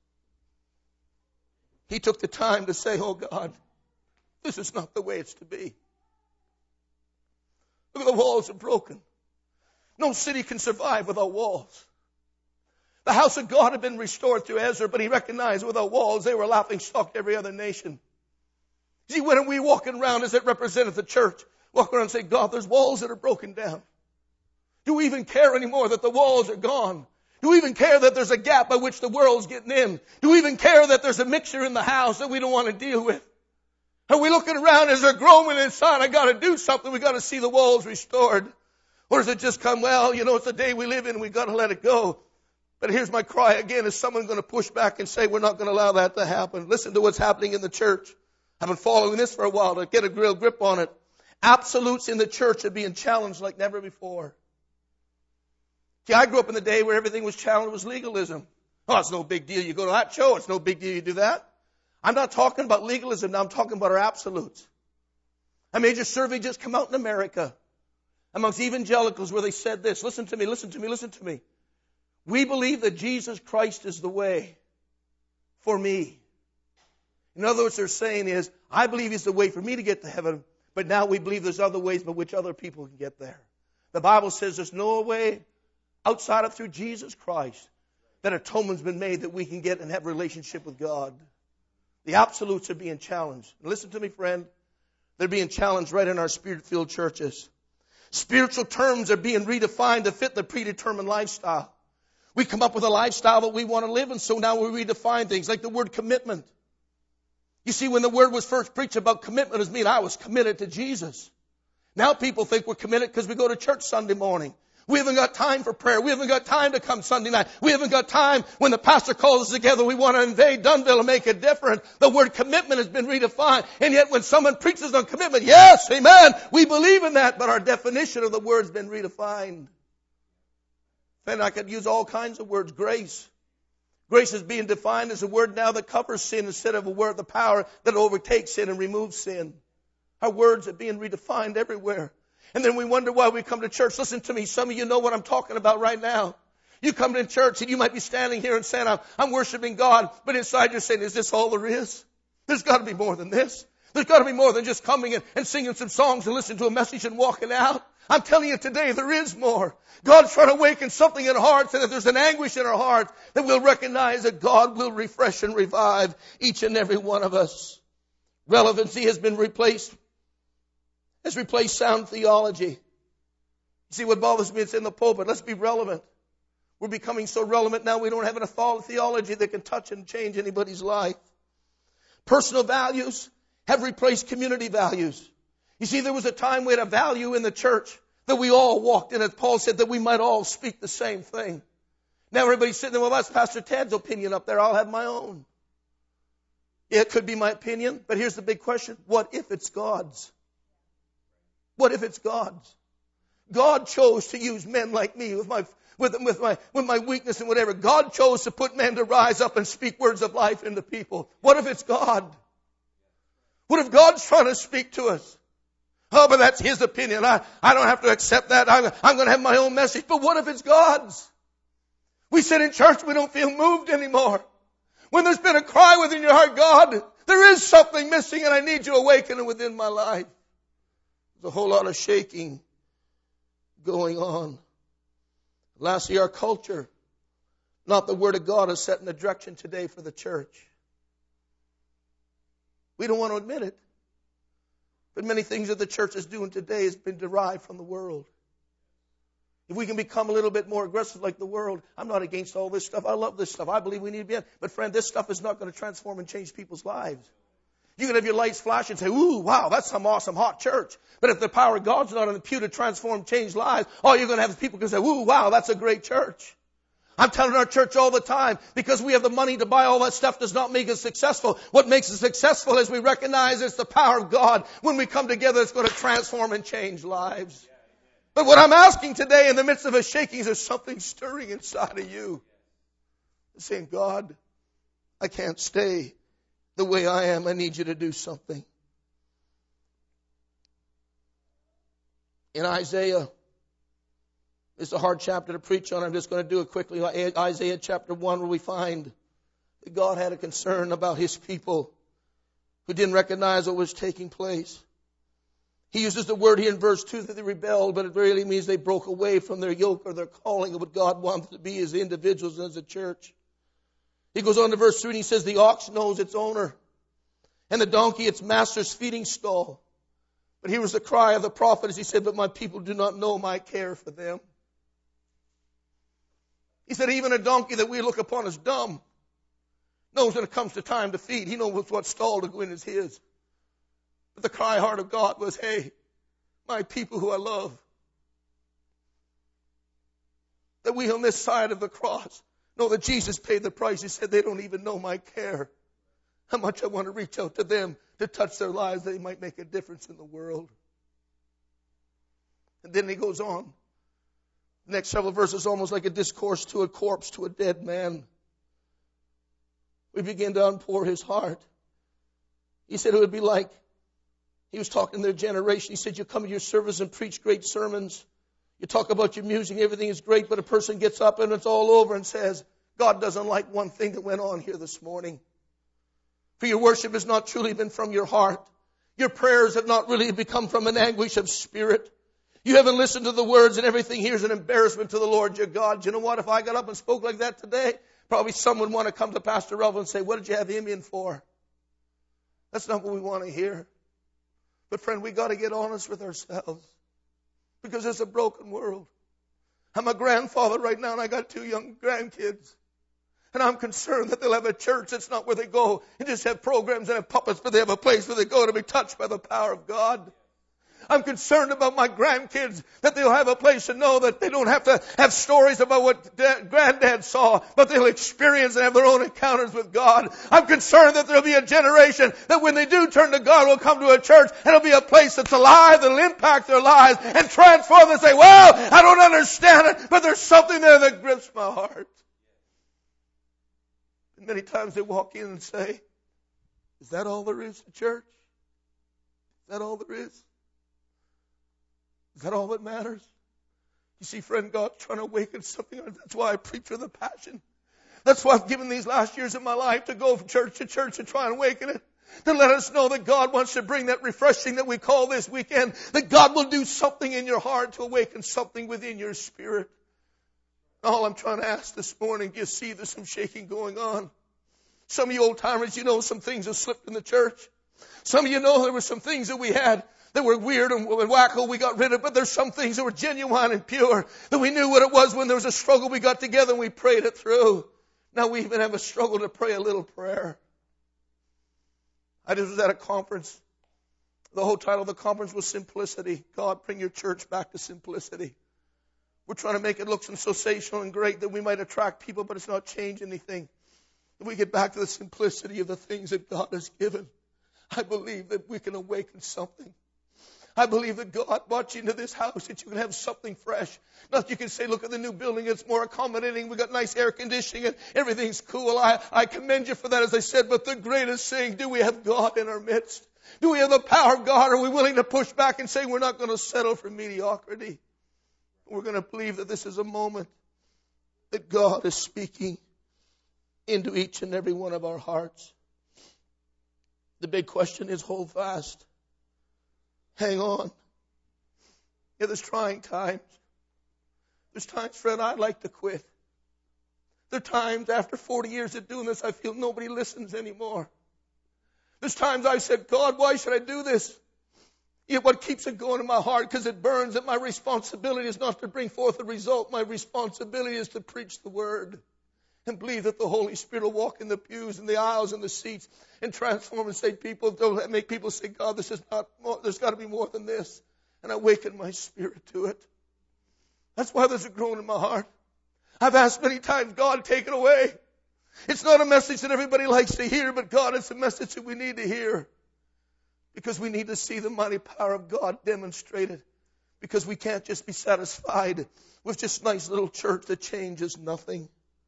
[SPEAKER 2] He took the time to say, oh God, this is not the way it's to be. Look at the walls are broken. No city can survive without walls. The house of God had been restored through Ezra, but he recognized without walls they were laughing stock to every other nation. See, when we walking around as it represented the church, walk around and say, God, there's walls that are broken down. Do we even care anymore that the walls are gone? Do we even care that there's a gap by which the world's getting in? Do we even care that there's a mixture in the house that we don't want to deal with? Are we looking around as they're growing inside? I got to do something. We got to see the walls restored. Or does it just come, well, you know, it's the day we live in. We got to let it go. But here's my cry again. Is someone going to push back and say, we're not going to allow that to happen? Listen to what's happening in the church. I've been following this for a while to get a real grip on it. Absolutes in the church are being challenged like never before. See, I grew up in the day where everything was challenged was legalism. Oh, it's no big deal. You go to that show. It's no big deal. You do that. I'm not talking about legalism now. I'm talking about our absolutes. A major survey just come out in America amongst evangelicals where they said this. Listen to me, listen to me, listen to me. We believe that Jesus Christ is the way for me. In other words, they're saying is, I believe He's the way for me to get to heaven, But now we believe there's other ways by which other people can get there. The Bible says there's no way outside of through Jesus Christ that atonement's been made that we can get and have a relationship with God. The absolutes are being challenged. And listen to me, friend. They're being challenged right in our Spirit-filled churches. Spiritual terms are being redefined to fit the predetermined lifestyle. We come up with a lifestyle that we want to live, and so now we redefine things, like the word commitment. You see, when the word was first preached about commitment, it means I was committed to Jesus. Now people think we're committed because we go to church Sunday morning. We haven't got time for prayer. We haven't got time to come Sunday night. We haven't got time when the pastor calls us together. We want to invade Dunville and make a difference. The word commitment has been redefined. And yet when someone preaches on commitment, yes, amen, we believe in that, but our definition of the word's been redefined. And I could use all kinds of words. Grace. Grace is being defined as a word now that covers sin instead of a word, the power that overtakes sin and removes sin. Our words are being redefined everywhere. And then we wonder why we come to church. Listen to me. Some of you know what I'm talking about right now. You come to church and you might be standing here and saying, I'm worshiping God. But inside you're saying, is this all there is? There's got to be more than this. There's got to be more than just coming and singing some songs and listening to a message and walking out. I'm telling you today, there is more. God's trying to awaken something in our hearts, and if there's an anguish in our hearts, that we'll recognize that God will refresh and revive each and every one of us. Relevancy has replaced sound theology. You see, what bothers me, it's in the pulpit. Let's be relevant. We're becoming so relevant now we don't have a theology that can touch and change anybody's life. Personal values have replaced community values. You see, there was a time we had a value in the church that we all walked in, as Paul said, that we might all speak the same thing. Now everybody's sitting there, well, that's Pastor Ted's opinion up there. I'll have my own. Yeah, it could be my opinion, but here's the big question. What if it's God's? What if it's God's? God chose to use men like me with my weakness and whatever. God chose to put men to rise up and speak words of life into people. What if it's God? What if God's trying to speak to us? Oh, but that's His opinion. I don't have to accept that. I'm going to have my own message. But what if it's God's? We sit in church, we don't feel moved anymore. When there's been a cry within your heart, God, there is something missing and I need you awakening within my life. There's a whole lot of shaking going on. Lastly, our culture, not the Word of God, is setting the direction today for the church. We don't want to admit it. But many things that the church is doing today has been derived from the world. If we can become a little bit more aggressive like the world, I'm not against all this stuff. I love this stuff. I believe we need to be in. But friend, this stuff is not going to transform and change people's lives. You can have your lights flash and say, ooh, wow, that's some awesome hot church. But if the power of God's not in the pew to transform, change lives, all you're going to have is people who say, ooh, wow, that's a great church. I'm telling our church all the time, because we have the money to buy all that stuff does not make us successful. What makes us successful is we recognize it's the power of God. When we come together, it's going to transform and change lives. But what I'm asking today in the midst of a shaking is there's something stirring inside of you. Saying, God, I can't stay the way I am. I need you to do something. In Isaiah, it's a hard chapter to preach on. I'm just going to do it quickly. Isaiah chapter 1, where we find that God had a concern about His people who didn't recognize what was taking place. He uses the word here in verse 2 that they rebelled, but it really means they broke away from their yoke or their calling of what God wanted to be as individuals and as a church. He goes on to verse 3 and he says, the ox knows its owner, and the donkey its master's feeding stall. But here was the cry of the prophet as he said, but my people do not know my care for them. He said, even a donkey that we look upon as dumb knows when it comes to time to feed. He knows what stall to go in is his. But the cry heart of God was, hey, my people who I love, that we on this side of the cross know that Jesus paid the price. He said, they don't even know my care. How much I want to reach out to them to touch their lives, that they might make a difference in the world. And then he goes on. The next several verses, almost like a discourse to a corpse, to a dead man. We begin to unpour his heart. He said it would be like, he was talking to their generation. He said, you come to your service and preach great sermons. You talk about your music, everything is great, but a person gets up and it's all over and says, God doesn't like one thing that went on here this morning. For your worship has not truly been from your heart. Your prayers have not really become from an anguish of spirit. You haven't listened to the words and everything here is an embarrassment to the Lord your God. You know what? If I got up and spoke like that today, probably someone would want to come to Pastor Ralph and say, what did you have him in for? That's not what we want to hear. But friend, we got to get honest with ourselves because it's a broken world. I'm a grandfather right now and I got 2 young grandkids. And I'm concerned that they'll have a church that's not where they go and just have programs and have puppets, but they have a place where they go to be touched by the power of God. I'm concerned about my grandkids, that they'll have a place to know that they don't have to have stories about what granddad saw, but they'll experience and have their own encounters with God. I'm concerned that there'll be a generation that when they do turn to God will come to a church and it'll be a place that's alive, that'll impact their lives and transform them and say, well, I don't understand it, but there's something there that grips my heart. And many times they walk in and say, is that all there is to church? Is that all there is? Is that all that matters? You see, friend, God's trying to awaken something. That's why I preach with a passion. That's why I've given these last years of my life to go from church to church and try and awaken it. To let us know that God wants to bring that refreshing that we call this weekend. That God will do something in your heart to awaken something within your spirit. All I'm trying to ask this morning, you see there's some shaking going on. Some of you old timers, you know some things have slipped in the church. Some of you know there were some things that we had that were weird and wacko, we got rid of, but there's some things that were genuine and pure, that we knew what it was when there was a struggle, we got together and we prayed it through. Now we even have a struggle to pray a little prayer. I just was at a conference. The whole title of the conference was Simplicity. God, bring your church back to simplicity. We're trying to make it look so sensational and great that we might attract people, but it's not change anything. If we get back to the simplicity of the things that God has given, I believe that we can awaken something. I believe that God brought you into this house that you can have something fresh. Not you can say, look at the new building, it's more accommodating, we got nice air conditioning and everything's cool. I commend you for that, as I said, but the greatest thing, do we have God in our midst? Do we have the power of God? Are we willing to push back and say we're not going to settle for mediocrity? We're going to believe that this is a moment that God is speaking into each and every one of our hearts. The big question is hold fast. Hang on. Yeah, there's trying times. There's times, friend, I'd like to quit. There are times after 40 years of doing this, I feel nobody listens anymore. There's times I said, God, why should I do this? Yet what keeps it going in my heart, because it burns, that my responsibility is not to bring forth a result. My responsibility is to preach the word. And believe that the Holy Spirit will walk in the pews and the aisles and the seats and transform and say, people, don't make people say, God, this is not more, there's got to be more than this. And awaken my spirit to it. That's why there's a groan in my heart. I've asked many times, God, take it away. It's not a message that everybody likes to hear, but God, it's a message that we need to hear. Because we need to see the mighty power of God demonstrated. Because we can't just be satisfied with just nice little church that changes nothing.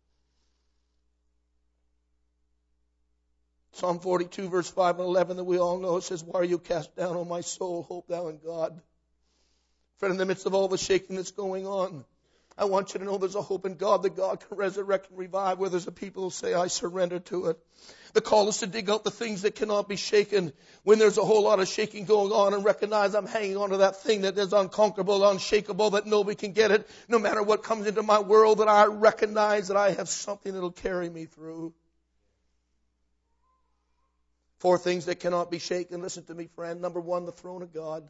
[SPEAKER 2] Psalm 42, verse 5 and 11 that we all know, it says, why are you cast down, O my soul? Hope thou in God. Friend, in the midst of all the shaking that's going on, I want you to know there's a hope in God that God can resurrect and revive, where there's a people who say, I surrender to it. The call is to dig out the things that cannot be shaken when there's a whole lot of shaking going on, and recognize I'm hanging on to that thing that is unconquerable, unshakable, that nobody can get it. No matter what comes into my world, that I recognize that I have something that will carry me through. 4 things that cannot be shaken. Listen to me, friend. Number 1, the throne of God.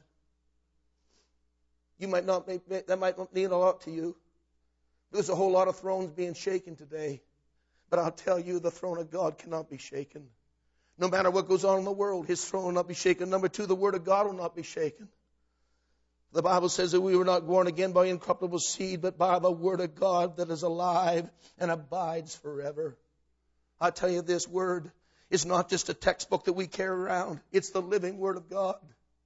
[SPEAKER 2] You might not that might not mean a lot to you. There's a whole lot of thrones being shaken today. But I'll tell you, the throne of God cannot be shaken. No matter what goes on in the world, His throne will not be shaken. Number 2, the Word of God will not be shaken. The Bible says that we were not born again by incorruptible seed, but by the Word of God that is alive and abides forever. I tell you, this Word is not just a textbook that we carry around. It's the living Word of God.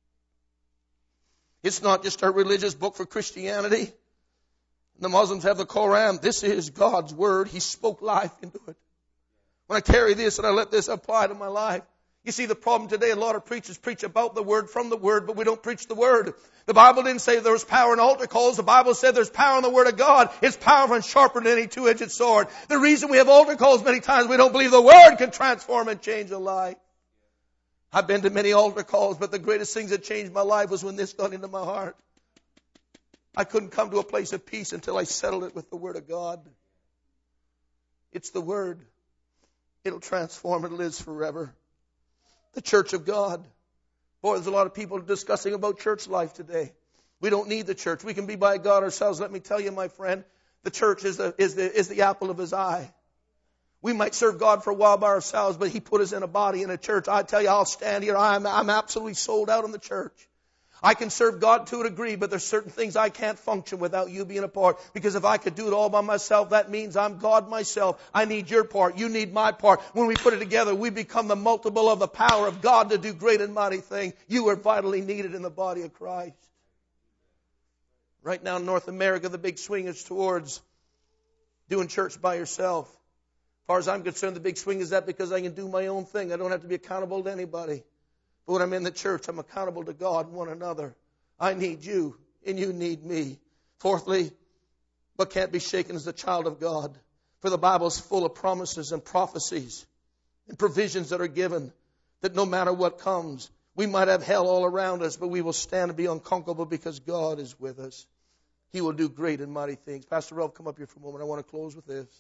[SPEAKER 2] It's not just a religious book for Christianity. The Muslims have the Quran. This is God's Word. He spoke life into it. When I carry this and I let this apply to my life. You see, the problem today, a lot of preachers preach about the Word, from the Word, but we don't preach the Word. The Bible didn't say there was power in altar calls. The Bible said there's power in the Word of God. It's powerful and sharper than any two-edged sword. The reason we have altar calls many times, we don't believe the Word can transform and change a life. I've been to many altar calls, but the greatest things that changed my life was when this got into my heart. I couldn't come to a place of peace until I settled it with the Word of God. It's the Word. It'll transform. It lives forever. The church of God. Boy, there's a lot of people discussing about church life today. We don't need the church. We can be by God ourselves. Let me tell you, my friend, the church is the apple of His eye. We might serve God for a while by ourselves, but He put us in a body, in a church. I tell you, I'll stand here. I'm absolutely sold out on the church. I can serve God to a degree, but there's certain things I can't function without you being a part. Because if I could do it all by myself, that means I'm God myself. I need your part. You need my part. When we put it together, we become the multiple of the power of God to do great and mighty things. You are vitally needed in the body of Christ. Right now in North America, the big swing is towards doing church by yourself. As far as I'm concerned, the big swing is that because I can do my own thing. I don't have to be accountable to anybody. But when I'm in the church, I'm accountable to God and one another. I need you, and you need me. Fourthly, what can't be shaken is the child of God. For the Bible is full of promises and prophecies and provisions that are given, that no matter what comes, we might have hell all around us, but we will stand and be unconquerable because God is with us. He will do great and mighty things. Pastor Ralph, come up here for a moment. I want to close with this.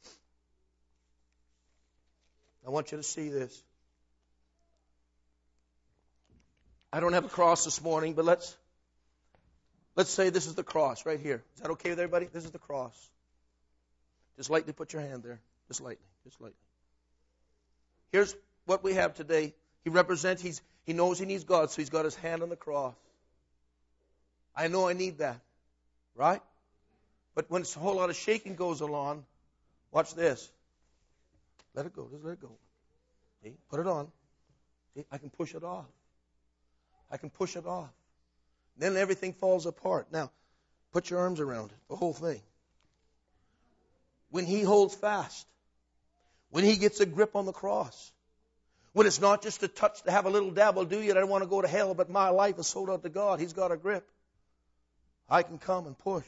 [SPEAKER 2] I want you to see this. I don't have a cross this morning, but let's say this is the cross right here. Is that okay with everybody? This is the cross. Just lightly put your hand there. Just lightly. Just lightly. Here's what we have today. He represents, he knows he needs God, so he's got his hand on the cross. I know I need that. Right? But when a whole lot of shaking goes along, watch this. Let it go. Just let it go. See? Put it on. See? I can push it off. I can push it off. Then everything falls apart. Now, put your arms around it. The whole thing. When He holds fast. When He gets a grip on the cross. When it's not just a touch to have a little dabble, do you? I don't want to go to hell, but my life is sold out to God. He's got a grip. I can come and push.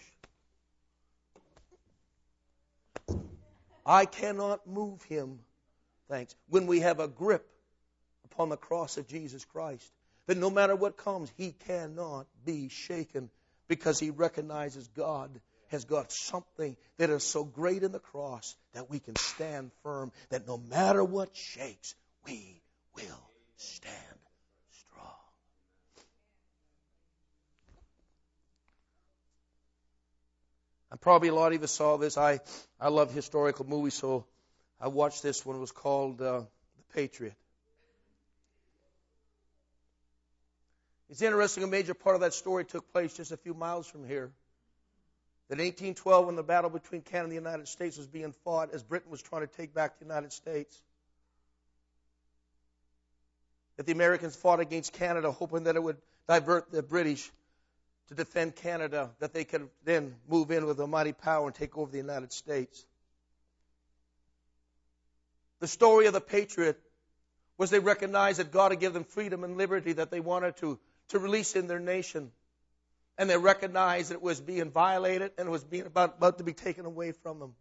[SPEAKER 2] I cannot move Him, thanks, when we have a grip upon the cross of Jesus Christ. That no matter what comes, He cannot be shaken because He recognizes God has got something that is so great in the cross that we can stand firm, that no matter what shakes, we will stand strong. And probably a lot of you saw this. I love historical movies, so I watched this one. It was called The Patriot. It's interesting, a major part of that story took place just a few miles from here. That in 1812, when the battle between Canada and the United States was being fought, as Britain was trying to take back the United States, that the Americans fought against Canada, hoping that it would divert the British to defend Canada, that they could then move in with a mighty power and take over the United States. The story of the Patriot was they recognized that God had given them freedom and liberty that they wanted to release in their nation. And they recognized that it was being violated and it was being about to be taken away from them.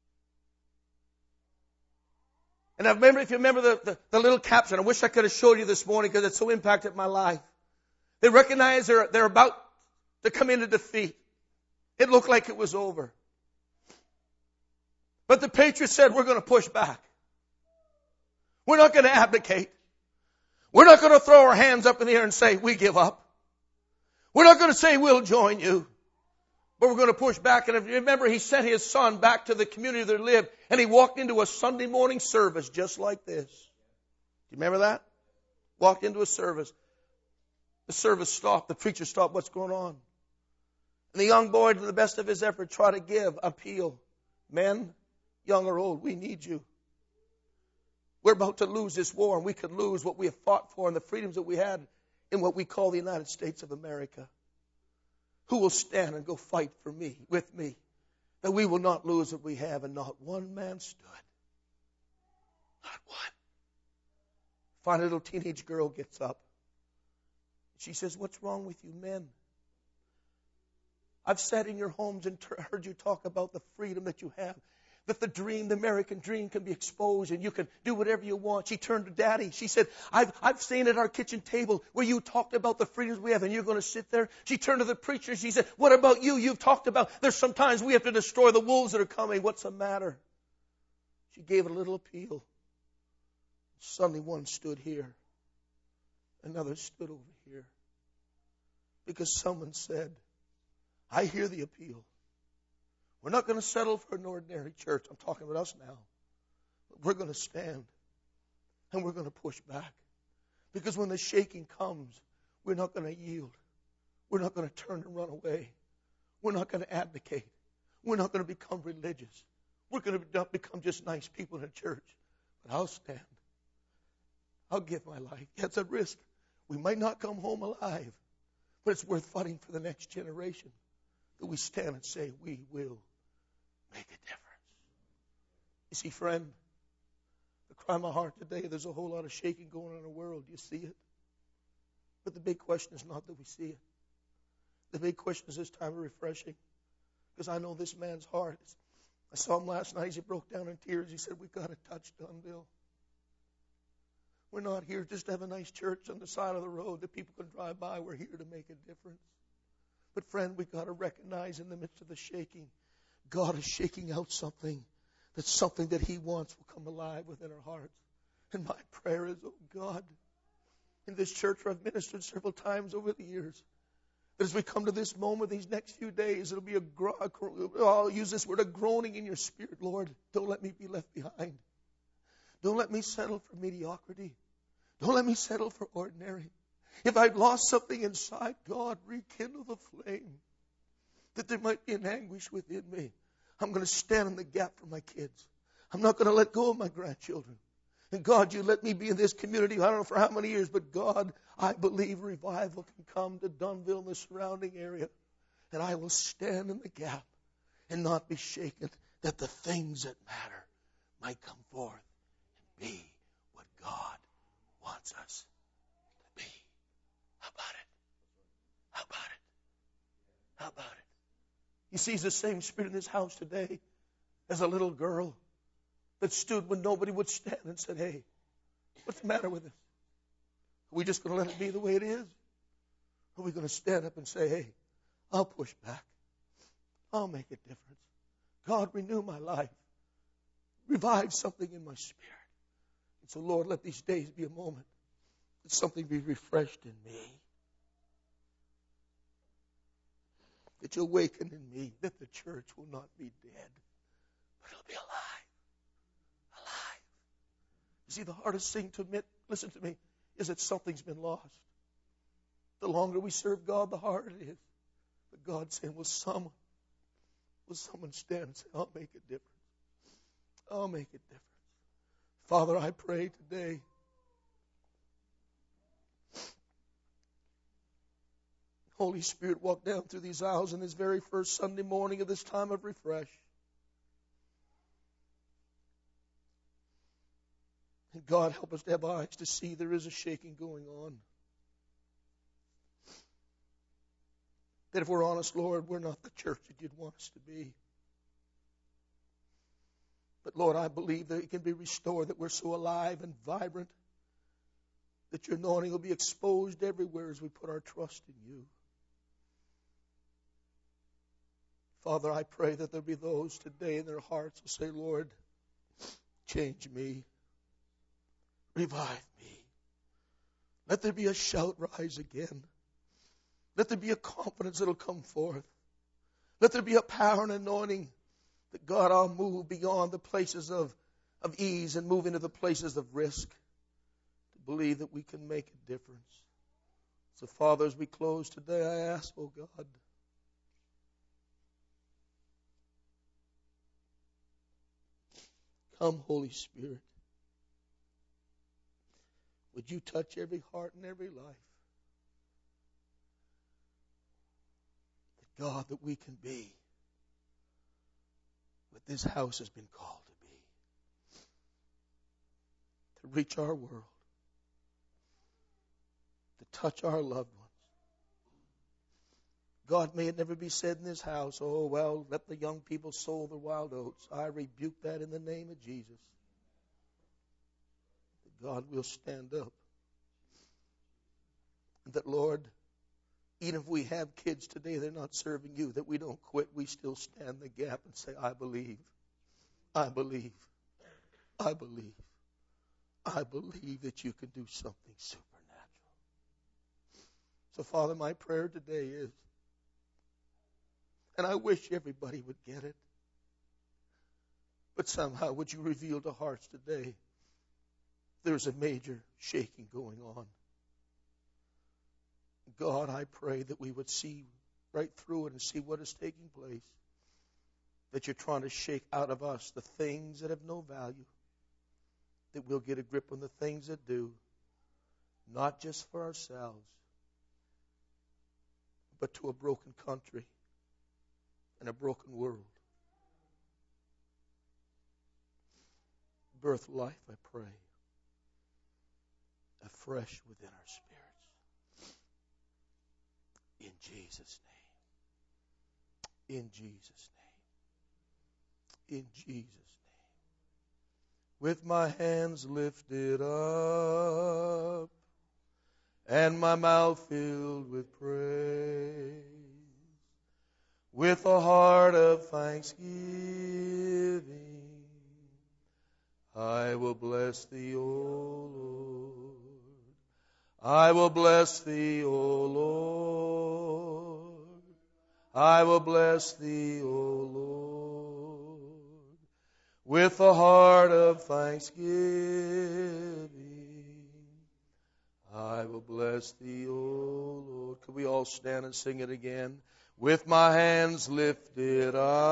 [SPEAKER 2] And I remember, if you remember the little caption, I wish I could have showed you this morning because it so impacted my life. They recognized they're about to come into defeat. It looked like it was over. But the Patriots said, we're going to push back. We're not going to abdicate. We're not going to throw our hands up in the air and say, we give up. We're not going to say, we'll join you. But we're going to push back. And if you remember, he sent his son back to the community they lived. And he walked into a Sunday morning service just like this. Do you remember that? Walked into a service. The service stopped. The preacher stopped. What's going on? And the young boy, to the best of his effort, tried to give appeal. Men, young or old, we need you. We're about to lose this war, and we could lose what we have fought for and the freedoms that we had in what we call the United States of America. Who will stand and go fight for me, with me, that we will not lose what we have? And not one man stood. Not one. Finally, a little teenage girl gets up. She says, what's wrong with you men? I've sat in your homes and heard you talk about the freedom that you have. that the dream, the American dream, can be exposed and you can do whatever you want. She turned to Daddy. She said, I've seen at our kitchen table where you talked about the freedoms we have and you're going to sit there. She turned to the preacher. She said, what about you? You've talked about there's sometimes we have to destroy the wolves that are coming. What's the matter? She gave it a little appeal. Suddenly one stood here. Another stood over here. Because someone said, I hear the appeal. We're not going to settle for an ordinary church. I'm talking about us now. But we're going to stand and we're going to push back. Because when the shaking comes, we're not going to yield. We're not going to turn and run away. We're not going to advocate. We're not going to become religious. We're going to not become just nice people in a church. But I'll stand. I'll give my life. Yeah, it's a risk. We might not come home alive, but it's worth fighting for the next generation. That we stand and say, we will make a difference. You see, friend, the cry of my heart today, there's a whole lot of shaking going on in the world. You see it? But the big question is not that we see it. The big question is this time of refreshing. Because I know this man's heart. I saw him last night. He broke down in tears. He said, we've got to touch Dunville. We're not here just to have a nice church on the side of the road that people can drive by. We're here to make a difference. But friend, we've got to recognize in the midst of the shaking, God is shaking out something. That's something that He wants will come alive within our hearts. And my prayer is, oh God, in this church where I've ministered several times over the years, that as we come to this moment, these next few days, it'll be I'll use this word, a groaning in your spirit, Lord. Don't let me be left behind. Don't let me settle for mediocrity. Don't let me settle for ordinary. If I've lost something inside, God, rekindle the flame. That there might be an anguish within me. I'm going to stand in the gap for my kids. I'm not going to let go of my grandchildren. And God, you let me be in this community, I don't know for how many years, but God, I believe revival can come to Dunville and the surrounding area. And I will stand in the gap and not be shaken, that the things that matter might come forth and be what God wants us to be. How about it? How about it? How about it? You see, it's the same spirit in this house today as a little girl that stood when nobody would stand and said, hey, what's the matter with us? Are we just going to let it be the way it is? Or are we going to stand up and say, hey, I'll push back. I'll make a difference. God, renew my life. Revive something in my spirit. And so, Lord, let these days be a moment that something be refreshed in me. That you awaken in me that the church will not be dead, but it'll be alive. Alive. You see, the hardest thing to admit, listen to me, is that something's been lost. The longer we serve God, the harder it is. But God's saying, will someone stand and say, I'll make a difference. I'll make a difference. Father, I pray today Holy Spirit, walk down through these aisles on this very first Sunday morning of this time of refresh. And God, help us to have eyes to see there is a shaking going on. That if we're honest, Lord, we're not the church that you'd want us to be. But Lord, I believe that it can be restored, that we're so alive and vibrant, that your anointing will be exposed everywhere as we put our trust in you. Father, I pray that there be those today in their hearts who say, Lord, change me. Revive me. Let there be a shout rise again. Let there be a confidence that will come forth. Let there be a power and anointing that, God, I'll move beyond the places of ease and move into the places of risk to believe that we can make a difference. So, Father, as we close today, I ask, oh God, come, Holy Spirit. Would you touch every heart and every life? That, God, that we can be what this house has been called to be. To reach our world. To touch our loved ones. God, may it never be said in this house, oh, well, let the young people sow the wild oats. I rebuke that in the name of Jesus. That God will stand up. And that, Lord, even if we have kids today, they're not serving you, that we don't quit. We still stand the gap and say, I believe. I believe. I believe. I believe that you can do something supernatural. So, Father, my prayer today is, and I wish everybody would get it, but somehow would you reveal to hearts today there's a major shaking going on. God, I pray that we would see right through it and see what is taking place. That you're trying to shake out of us the things that have no value. That we'll get a grip on the things that do. Not just for ourselves, but to a broken country and a broken world. Birth life, I pray, afresh within our spirits. In Jesus' name. In Jesus' name. In Jesus' name. With my hands lifted up and my mouth filled with praise, with a heart of thanksgiving, I will bless thee, O Lord. I will bless thee, O Lord. I will bless thee, O Lord, with a heart of thanksgiving. I will bless thee, O Lord. Could we all stand and sing it again? With my hands lifted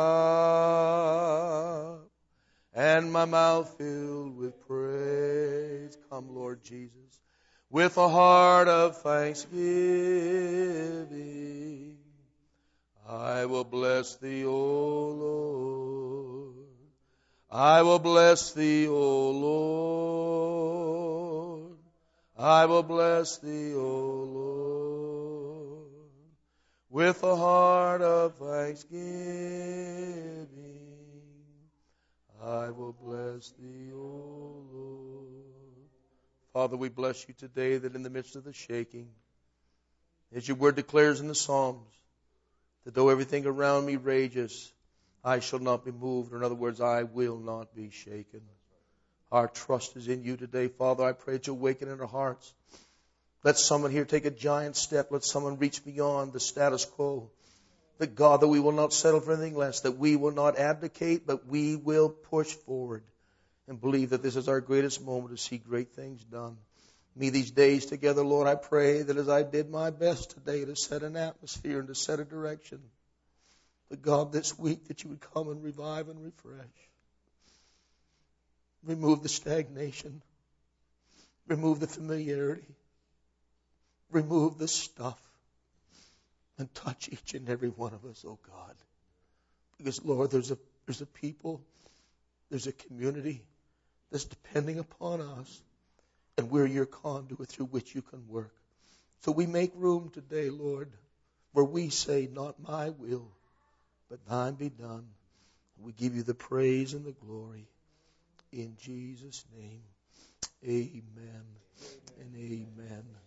[SPEAKER 2] up and my mouth filled with praise. Come, Lord Jesus. With a heart of thanksgiving, I will bless thee, O Lord. I will bless thee, O Lord. I will bless thee, O Lord. With a heart of thanksgiving, I will bless thee, O Lord. Father, we bless you today that in the midst of the shaking, as your word declares in the Psalms, that though everything around me rages, I shall not be moved. Or in other words, I will not be shaken. Our trust is in you today. Father, I pray that you awaken in our hearts. Let someone here take a giant step. Let someone reach beyond the status quo. That God, that we will not settle for anything less. That we will not abdicate, but we will push forward and believe that this is our greatest moment to see great things done. Me these days together, Lord, I pray that as I did my best today to set an atmosphere and to set a direction, that God, this week that you would come and revive and refresh. Remove the stagnation. Remove the familiarity. Remove the stuff. And touch each and every one of us, oh God. Because, Lord, there's a people, there's a community that's depending upon us. And we're your conduit through which you can work. So we make room today, Lord, where we say, not my will, but thine be done. We give you the praise and the glory. In Jesus' name, amen and amen.